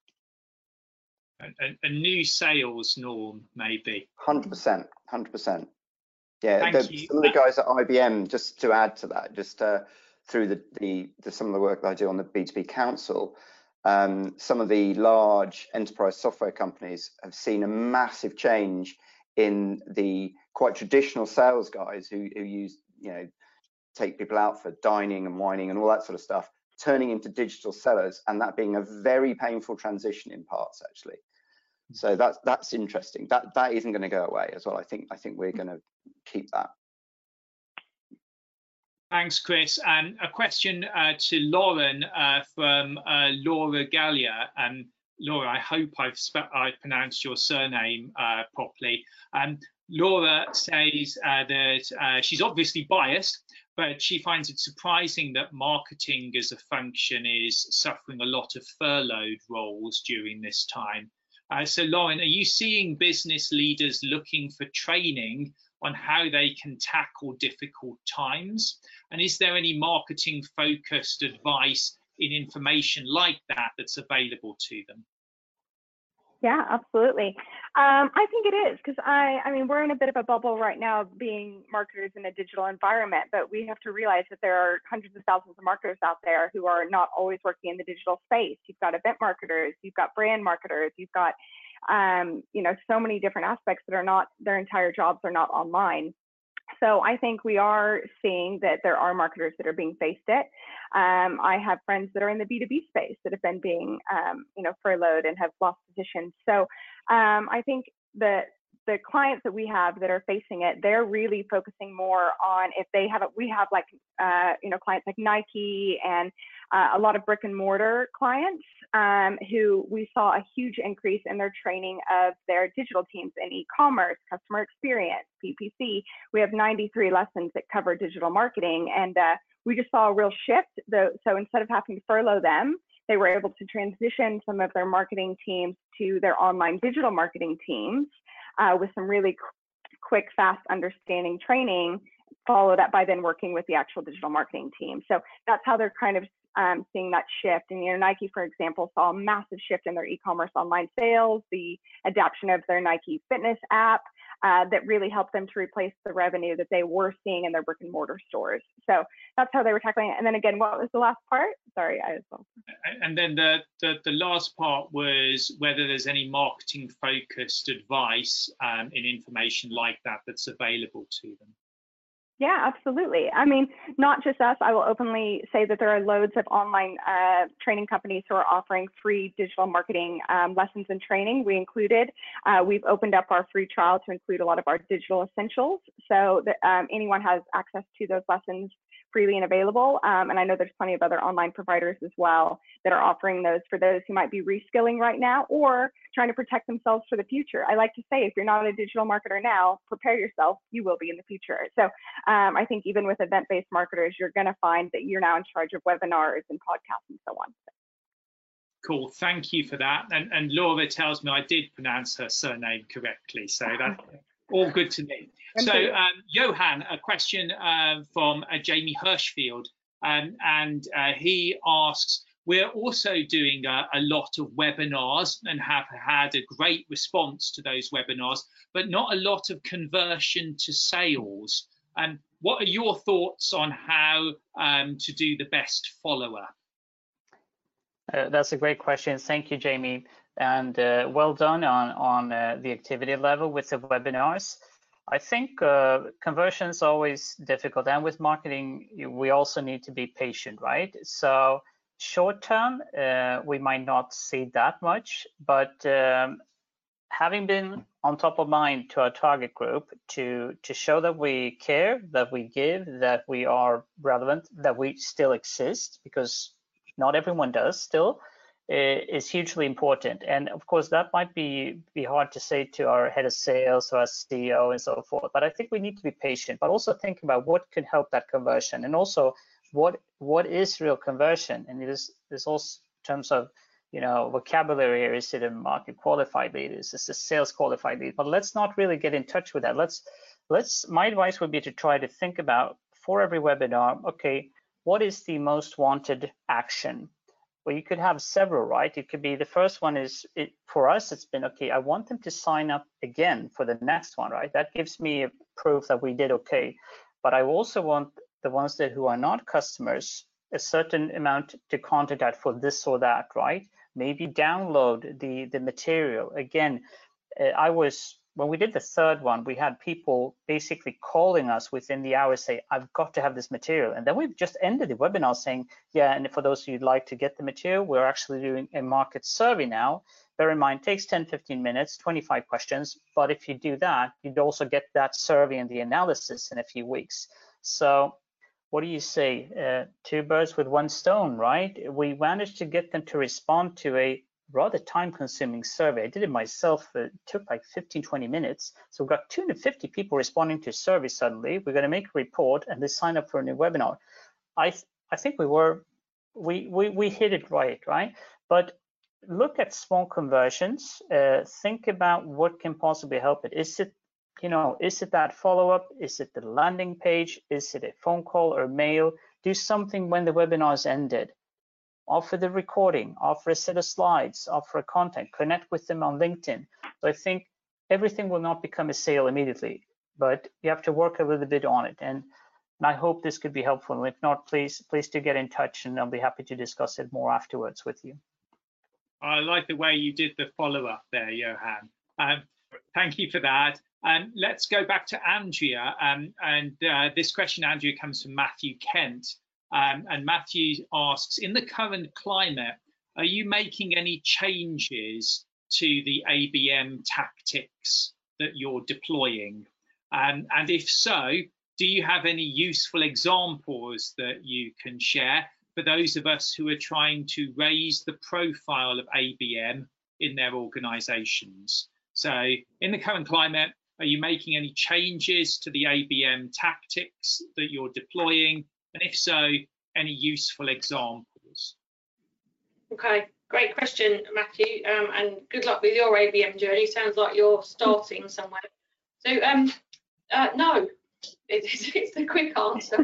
A, a new sales norm, maybe. one hundred percent, one hundred percent. Yeah, Thank the, you. some of the guys at I B M, just to add to that, just uh, through the, the, the some of the work that I do on the B two B Council, um, some of the large enterprise software companies have seen a massive change in the quite traditional sales guys who, who use, you know, take people out for dining and wining and all that sort of stuff, turning into digital sellers, and that being a very painful transition in parts, actually. So that's that's interesting. That that isn't going to go away as well. I think I think we're going to keep that. Thanks, Chris. And a question uh, to Lauren uh, from uh, Laura Gallia. Um, Laura, I hope I've I've pronounced your surname uh, properly. Um, Laura says uh, that uh, she's obviously biased, but she finds it surprising that marketing as a function is suffering a lot of furloughed roles during this time. Uh, so, Lauren, are you seeing business leaders looking for training on how they can tackle difficult times? And is there any marketing focused advice in information like that that's available to them? Yeah, absolutely. Um, I think it is, because I, I mean, we're in a bit of a bubble right now being marketers in a digital environment, but we have to realize that there are hundreds of thousands of marketers out there who are not always working in the digital space. You've got event marketers, you've got brand marketers, you've got, um, you know, so many different aspects that are not, their entire jobs are not online. So I think we are seeing that there are marketers that are being faced it. Um, I have friends that are in the B two B space that have been being, um, you know, furloughed and have lost positions. So um, I think that the clients that we have that are facing it, they're really focusing more on if they have, a, we have like, uh, you know, clients like Nike and uh, a lot of brick and mortar clients um, who we saw a huge increase in their training of their digital teams in e-commerce, customer experience, P P C. We have ninety-three lessons that cover digital marketing, and uh, we just saw a real shift. Though, so instead of having to furlough them, they were able to transition some of their marketing teams to their online digital marketing teams uh, with some really qu quick, fast understanding training, followed up by then working with the actual digital marketing team. So that's how they're kind of um, seeing that shift. And, you know, Nike, for example, saw a massive shift in their e-commerce online sales, the adoption of their Nike Fitness app, Uh, that really helped them to replace the revenue that they were seeing in their brick and mortar stores. So that's how they were tackling it. And then again, what was the last part? Sorry, I was. And then the, the the last part was whether there's any marketing focused advice um, in information like that that's available to them. Yeah, absolutely. I mean, not just us. I will openly say that there are loads of online uh, training companies who are offering free digital marketing um, lessons and training. We included, uh, we've opened up our free trial to include a lot of our digital essentials so that um, anyone has access to those lessons freely and available. Um, and I know there's plenty of other online providers as well that are offering those for those who might be reskilling right now or trying to protect themselves for the future. I like to say, if you're not a digital marketer now, prepare yourself, you will be in the future. So um, I think even with event-based marketers, you're going to find that you're now in charge of webinars and podcasts and so on. Cool, thank you for that. And, and Laura tells me I did pronounce her surname correctly, so that's all good to me. So, um, Johan, a question uh, from uh, Jamie Hirschfield, um, and uh, he asks, we're also doing a, a lot of webinars and have had a great response to those webinars, but not a lot of conversion to sales. And um, what are your thoughts on how um, to do the best follow-up? Uh, that's a great question. Thank you, Jamie. And uh, well done on, on uh, the activity level with the webinars. I think uh, conversion is always difficult. And with marketing, we also need to be patient, right? So short term, uh, we might not see that much, but um, having been on top of mind to our target group to, to show that we care, that we give, that we are relevant, that we still exist, because not everyone does still, is hugely important. And of course, that might be, be hard to say to our head of sales or our C E O and so forth, but I think we need to be patient, but also think about what can help that conversion, and also what what is real conversion. And it is, there's also in terms of, you know, vocabulary here, is it a market qualified lead, is this a sales qualified lead? But let's not really get in touch with that. Let's, let's, my advice would be to try to think about for every webinar, okay, what is the most wanted action? Well, you could have several, right? It could be the first one is, it, for us, it's been, okay, I want them to sign up again for the next one, right? That gives me a proof that we did okay. But I also want the ones that who are not customers, a certain amount to contact that for this or that, right? Maybe download the, the material. Again, uh, I was, when we did the third one, we had people basically calling us within the hour, say, I've got to have this material. And then we've just ended the webinar saying, yeah, and for those of you who'd like to get the material, we're actually doing a market survey now. Bear in mind, it takes ten, fifteen minutes, twenty-five questions. But if you do that, you'd also get that survey and the analysis in a few weeks. So what do you say? Uh, two birds with one stone, right? We managed to get them to respond to a rather time-consuming survey. I did it myself. It took like fifteen, twenty minutes. So we've got two hundred fifty people responding to a survey suddenly. We're going to make a report and they sign up for a new webinar. I th I think we were, we, we, we hit it right, right? But look at small conversions. Uh, think about what can possibly help it. Is it, you know, is it that follow-up? Is it the landing page? Is it a phone call or mail? Do something when the webinar is ended. Offer the recording, offer a set of slides, offer a content, connect with them on LinkedIn. So I think everything will not become a sale immediately, but you have to work a little bit on it. And, and I hope this could be helpful. And if not, please, please do get in touch and I'll be happy to discuss it more afterwards with you. I like the way you did the follow-up there, Johan. Um, thank you for that. And um, let's go back to Andrea. Um, and uh, this question, Andrea, comes from Matthew Kent. Um, and Matthew asks, in the current climate, are you making any changes to the A B M tactics that you're deploying? Um, and if so, do you have any useful examples that you can share for those of us who are trying to raise the profile of A B M in their organizations? So in the current climate, are you making any changes to the A B M tactics that you're deploying? And if so, any useful examples? Okay, great question, Matthew, um, and good luck with your A B M journey. Sounds like you're starting somewhere. So um, uh, no, it's, it's the quick answer.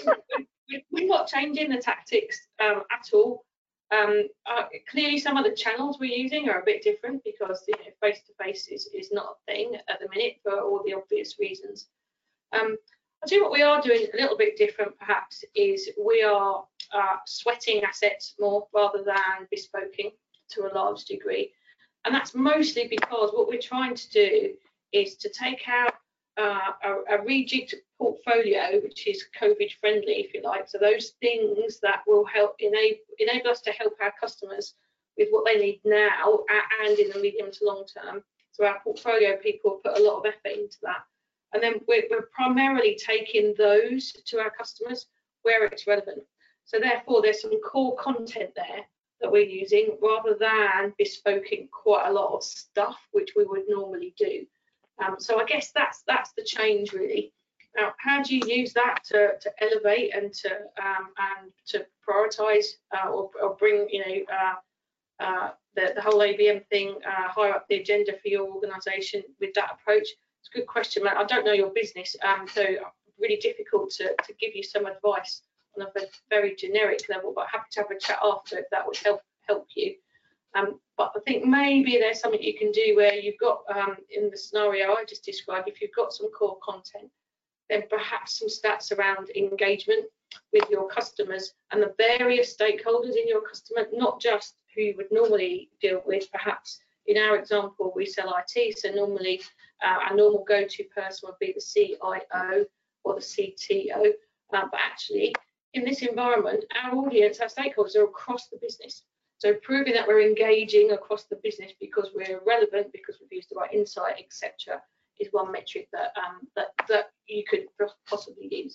We're not changing the tactics um, at all. Um, uh, clearly, some of the channels we're using are a bit different because you know, face-to-face is, is not a thing at the minute for all the obvious reasons. Um, I think what we are doing a little bit different, perhaps, is we are uh, sweating assets more rather than bespoking to a large degree. And that's mostly because what we're trying to do is to take out uh, a, a rejigged portfolio, which is COVID friendly, if you like. So those things that will help enable, enable us to help our customers with what they need now and in the medium to long term. So our portfolio people put a lot of effort into that. And then we're, we're primarily taking those to our customers where it's relevant. So therefore, there's some core content there that we're using rather than bespoking quite a lot of stuff, which we would normally do. Um, so I guess that's that's the change really. Now, how do you use that to, to elevate and to um, and to prioritise uh, or, or bring you know uh, uh, the, the whole A B M thing uh, higher up the agenda for your organisation with that approach? It's a good question, Matt. I don't know your business, um, so really difficult to, to give you some advice on a very generic level, but happy to have a chat after if that would help help you. Um, but I think maybe there's something you can do where you've got, um, in the scenario I just described, if you've got some core content, then perhaps some stats around engagement with your customers and the various stakeholders in your customer, not just who you would normally deal with. Perhaps in our example, we sell I T, so normally uh, our normal go-to person would be the C I O or the C T O, uh, but actually in this environment, our audience, our stakeholders are across the business. So proving that we're engaging across the business because we're relevant, because we've used the right insight, et cetera, is one metric that um, that that you could possibly use.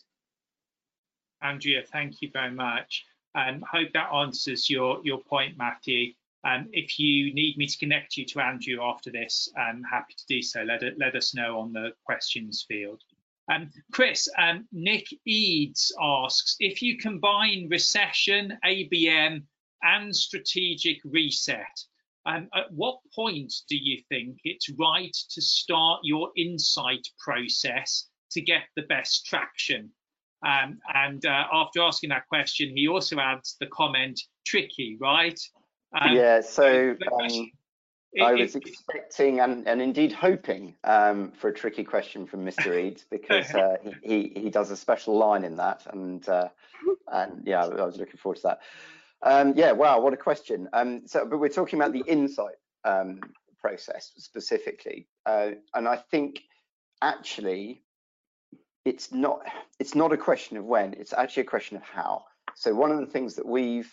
Andrea, thank you very much. Um, hope that answers your your point, Matthew. Um, if you need me to connect you to Andrew after this, I'm happy to do so. Let it, let us know on the questions field. Um, Chris, um, Nick Eads asks, if you combine recession, A B M, and strategic reset, um, at what point do you think it's right to start your insight process to get the best traction? Um, and uh, after asking that question, he also adds the comment, tricky, right? Um, yeah, so um, it, I was it, expecting and, and indeed hoping um, for a tricky question from Mister Eads, because uh, he, he he does a special line in that, and uh, and yeah, I was looking forward to that. Um, yeah, wow, what a question. Um, so, but we're talking about the insight um, process specifically, uh, and I think actually it's not it's not a question of when, it's actually a question of how. So one of the things that we've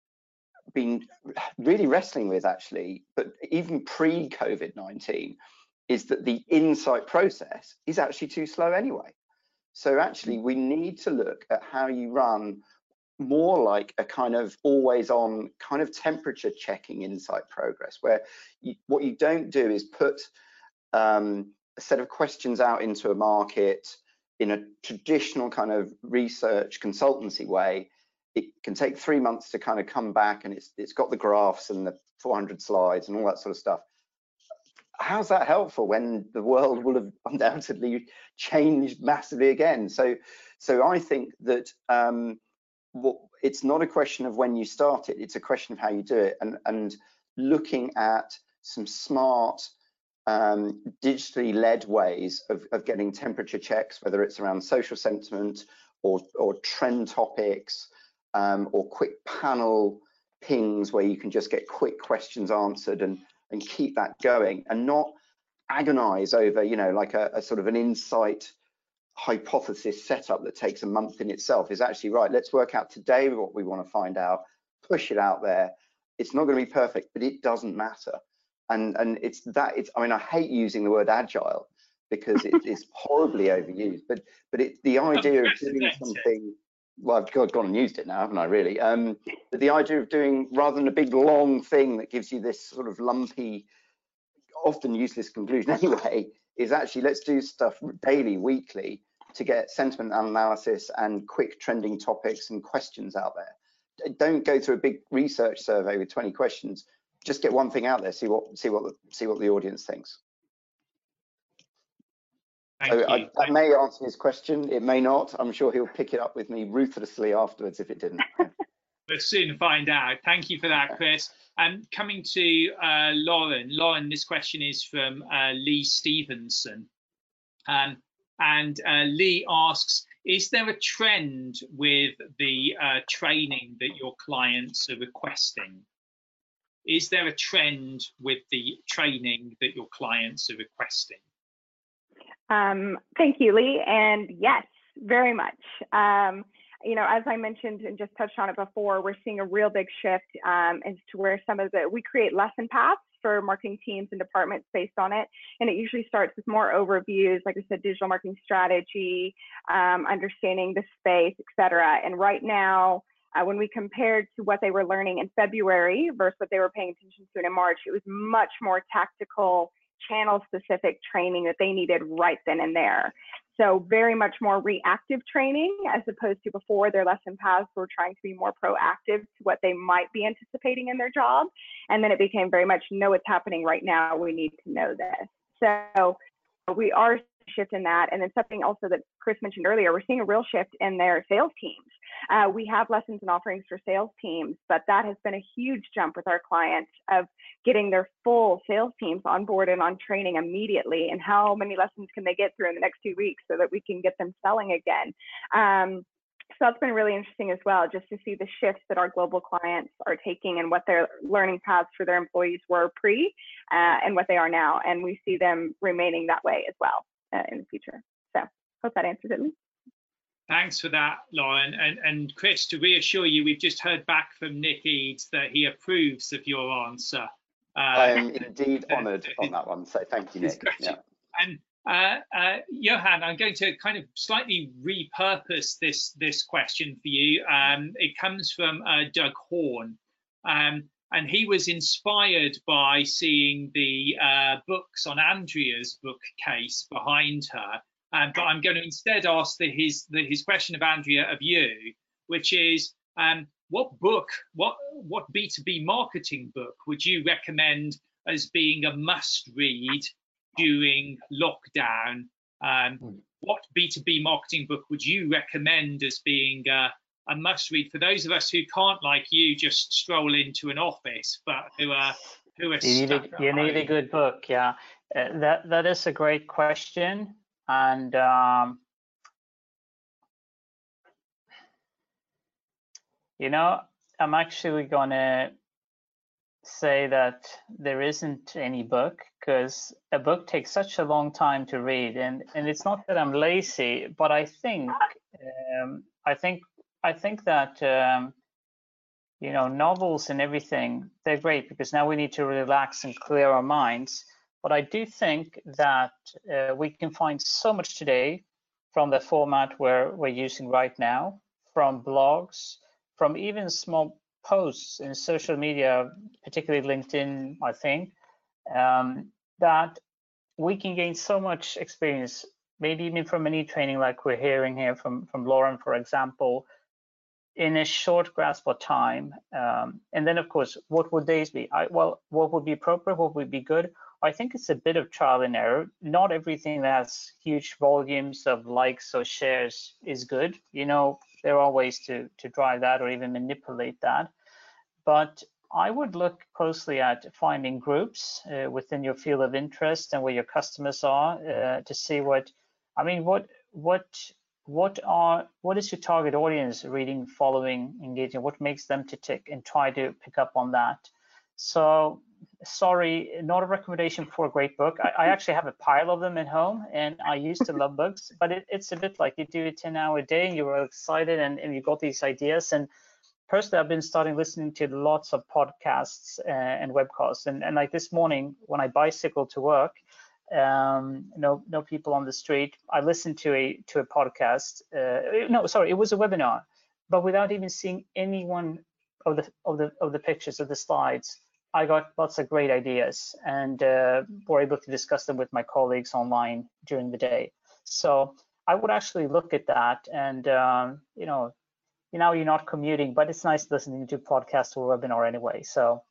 been really wrestling with actually, but even pre-COVID nineteen, is that the insight process is actually too slow anyway. So actually we need to look at how you run more like a kind of always on kind of temperature checking insight progress, where you, what you don't do is put um, a set of questions out into a market in a traditional kind of research consultancy way. It can take three months to kind of come back, and it's it's got the graphs and the four hundred slides and all that sort of stuff. How's that helpful when the world will have undoubtedly changed massively again? So, so I think that um, what, it's not a question of when you start it; it's a question of how you do it, and and looking at some smart um, digitally led ways of, of getting temperature checks, whether it's around social sentiment or or trend topics. Um, or quick panel pings where you can just get quick questions answered and and keep that going, and not agonize over, you know, like a, a sort of an insight hypothesis setup that takes a month in itself. Is actually right, let's work out today what we want to find out, push it out there. It's not going to be perfect, but it doesn't matter. And and it's that it's I mean, I hate using the word agile because it, it's horribly overused, but but it's the idea of doing something. Well, I've gone and used it now, haven't I, really? Um, but the idea of doing, rather than a big long thing that gives you this sort of lumpy, often useless conclusion anyway, is actually let's do stuff daily, weekly, to get sentiment analysis and quick trending topics and questions out there. Don't go through a big research survey with twenty questions. Just get one thing out there, see what see what the, see what the audience thinks. Thank so you. I, that may answer his question. It may not. I'm sure he'll pick it up with me ruthlessly afterwards if it didn't. We'll soon find out. Thank you for that, Chris. And um, coming to uh, Lauren. Lauren, this question is from uh, Lee Stevenson. Um, and uh, Lee asks, is there a trend with the uh, training that your clients are requesting? Is there a trend with the training that your clients are requesting? Um, thank you, Lee. And yes, very much. Um, you know, as I mentioned and just touched on it before, we're seeing a real big shift um, as to where some of the, we create lesson paths for marketing teams and departments based on it. And it usually starts with more overviews, like I said, digital marketing strategy, um, understanding the space, et cetera. And right now, uh, when we compared to what they were learning in February versus what they were paying attention to in March, it was much more tactical, channel specific training that they needed right then and there. So very much more reactive training as opposed to before their lesson paths were trying to be more proactive to what they might be anticipating in their job. And then it became very much know what's happening right now. We need to know this. So we are shifting that. And then something also that Chris mentioned earlier, we're seeing a real shift in their sales teams. Uh, we have lessons and offerings for sales teams, but that has been a huge jump with our clients of getting their full sales teams on board and on training immediately. And how many lessons can they get through in the next two weeks so that we can get them selling again? Um, so that's been really interesting as well, just to see the shifts that our global clients are taking and what their learning paths for their employees were pre uh, and what they are now. And we see them remaining that way as well uh, in the future. So hope that answers it. Thanks for that, Lauren. And, and Chris, to reassure you, we've just heard back from Nick Eads that he approves of your answer. Uh, I am indeed honoured on that one, so thank you, Nick. Yeah. And uh, uh, Johan, I'm going to kind of slightly repurpose this this question for you. Um, it comes from uh, Doug Horn, um, and he was inspired by seeing the uh, books on Andrea's bookcase behind her. Um, but I'm going to instead ask the, his the, his question of Andrea of you, which is um, what book, what what B two B marketing book would you recommend as being a must read during lockdown? Um, what B two B marketing book would you recommend as being uh, a must read for those of us who can't, like you, just stroll into an office, but who are who are you need a, you need a good book, yeah. Uh, that that is a great question. And um, you know, I'm actually gonna say that there isn't any book, because a book takes such a long time to read, and and it's not that I'm lazy, but I think um, I think I think that um, you know, novels and everything, they're great because now we need to relax and clear our minds. But I do think that uh, we can find so much today from the format we're, we're using right now, from blogs, from even small posts in social media, particularly LinkedIn, I think, um, that we can gain so much experience, maybe even from any training like we're hearing here from, from Lauren, for example, in a short grasp of time. Um, and then, of course, what would these be? I, well, what would be appropriate? What would be good? I think it's a bit of trial and error. Not everything that has huge volumes of likes or shares is good. You know, there are ways to, to drive that or even manipulate that. But I would look closely at finding groups uh, within your field of interest and where your customers are uh, to see what, I mean, what, what, what are, what is your target audience reading, following, engaging? What makes them to tick, and try to pick up on that. So, sorry, not a recommendation for a great book. I, I actually have a pile of them at home, and I used to love books, but it, it's a bit like you do a ten hour day and you're excited and, and you got these ideas, and personally, I've been starting listening to lots of podcasts uh, and webcasts, and, and like this morning when I bicycle to work, um, no no people on the street, I listened to a to a podcast. Uh, no, sorry, it was a webinar, but without even seeing anyone of the of the of the pictures of the slides, I got lots of great ideas and uh, were able to discuss them with my colleagues online during the day. So I would actually look at that, and um, you know, now you're not commuting, but it's nice listening to podcast or webinar anyway. So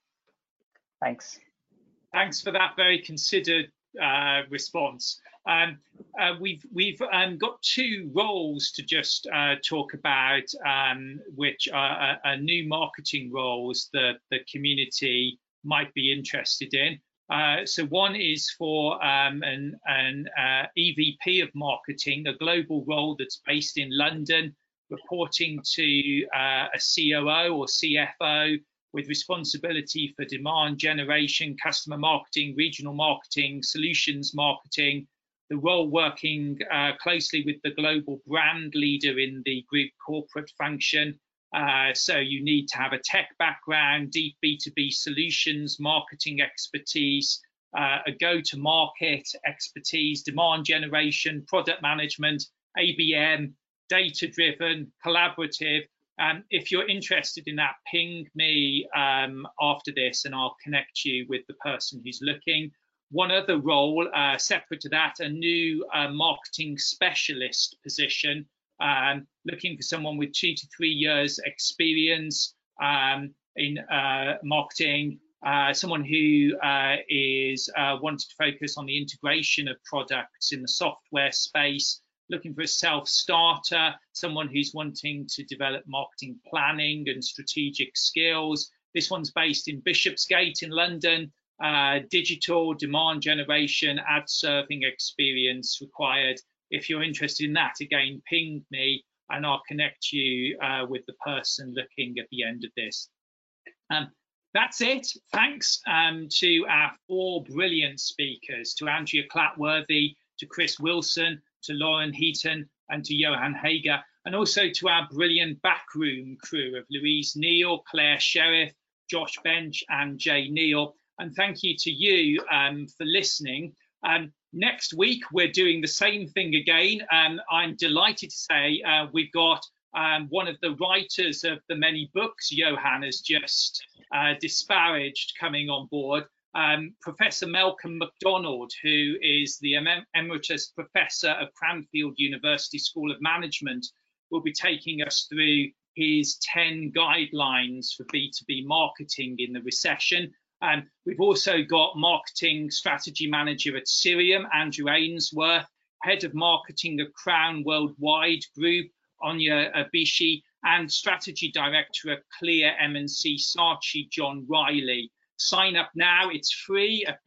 thanks. Thanks for that very considered uh, response. Um, uh, we've we've um, got two roles to just uh, talk about, um, which are, are new marketing roles that the community might be interested in. Uh, so one is for um, an, an uh, E V P of marketing, a global role that's based in London, reporting to uh, a C O O or C F O with responsibility for demand generation, customer marketing, regional marketing, solutions marketing, the role working uh, closely with the global brand leader in the group corporate function. Uh, so you need to have a tech background, deep B two B solutions, marketing expertise, uh, a go-to-market expertise, demand generation, product management, A B M, data-driven, collaborative. Um, if you're interested in that, ping me um, after this and I'll connect you with the person who's looking. One other role, uh, separate to that, a new uh, marketing specialist position, um, looking for someone with two to three years experience um, in uh, marketing, uh, someone who uh, is uh, wanting to focus on the integration of products in the software space, looking for a self-starter, someone who's wanting to develop marketing planning and strategic skills. This one's based in Bishopsgate in London. Uh, digital demand generation, ad serving experience required. If you're interested in that, again, ping me and I'll connect you uh, with the person looking at the end of this. Um, that's it. Thanks um, to our four brilliant speakers, to Andrea Clatworthy, to Chris Wilson, to Lauren Heaton, and to Johan Hager, and also to our brilliant backroom crew of Louise Neal, Claire Sheriff, Josh Bench, and Jay Neal. And thank you to you um, for listening. Um, next week, we're doing the same thing again. Um, I'm delighted to say uh, we've got um, one of the writers of the many books Johan has just uh, disparaged coming on board, um, Professor Malcolm MacDonald, who is the Emeritus Professor of Cranfield University School of Management, will be taking us through his ten guidelines for B two B marketing in the recession. Um, we've also got Marketing Strategy Manager at Cirium, Andrew Ainsworth, Head of Marketing at Crown Worldwide Group, Anya Abishi, and Strategy Director at Clear M and C Saatchi, John Riley. Sign up now, it's free at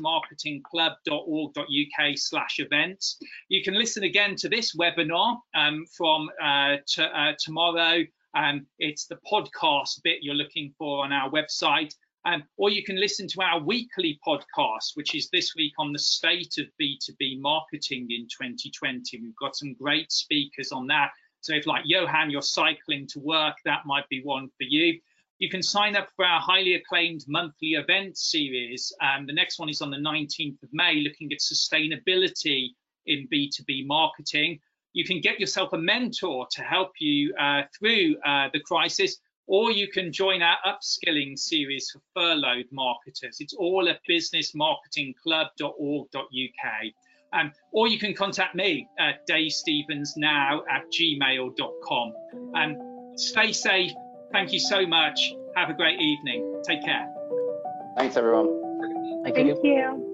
businessmarketingclub.org.uk slash events. You can listen again to this webinar um, from uh, to, uh, tomorrow. Um, it's the podcast bit you're looking for on our website. Um, or you can listen to our weekly podcast, which is this week on the state of B two B marketing in twenty twenty. We've got some great speakers on that. So if, like Johan, you're cycling to work, that might be one for you. You can sign up for our highly acclaimed monthly event series. Um, the next one is on the nineteenth of May, looking at sustainability in B two B marketing. You can get yourself a mentor to help you uh, through uh, the crisis, or you can join our upskilling series for furloughed marketers. It's all at businessmarketingclub.org.uk. Um, or you can contact me at dave stevens now at gmail dot com. Um, stay safe. Thank you so much. Have a great evening. Take care. Thanks, everyone. Thank Thank you. you.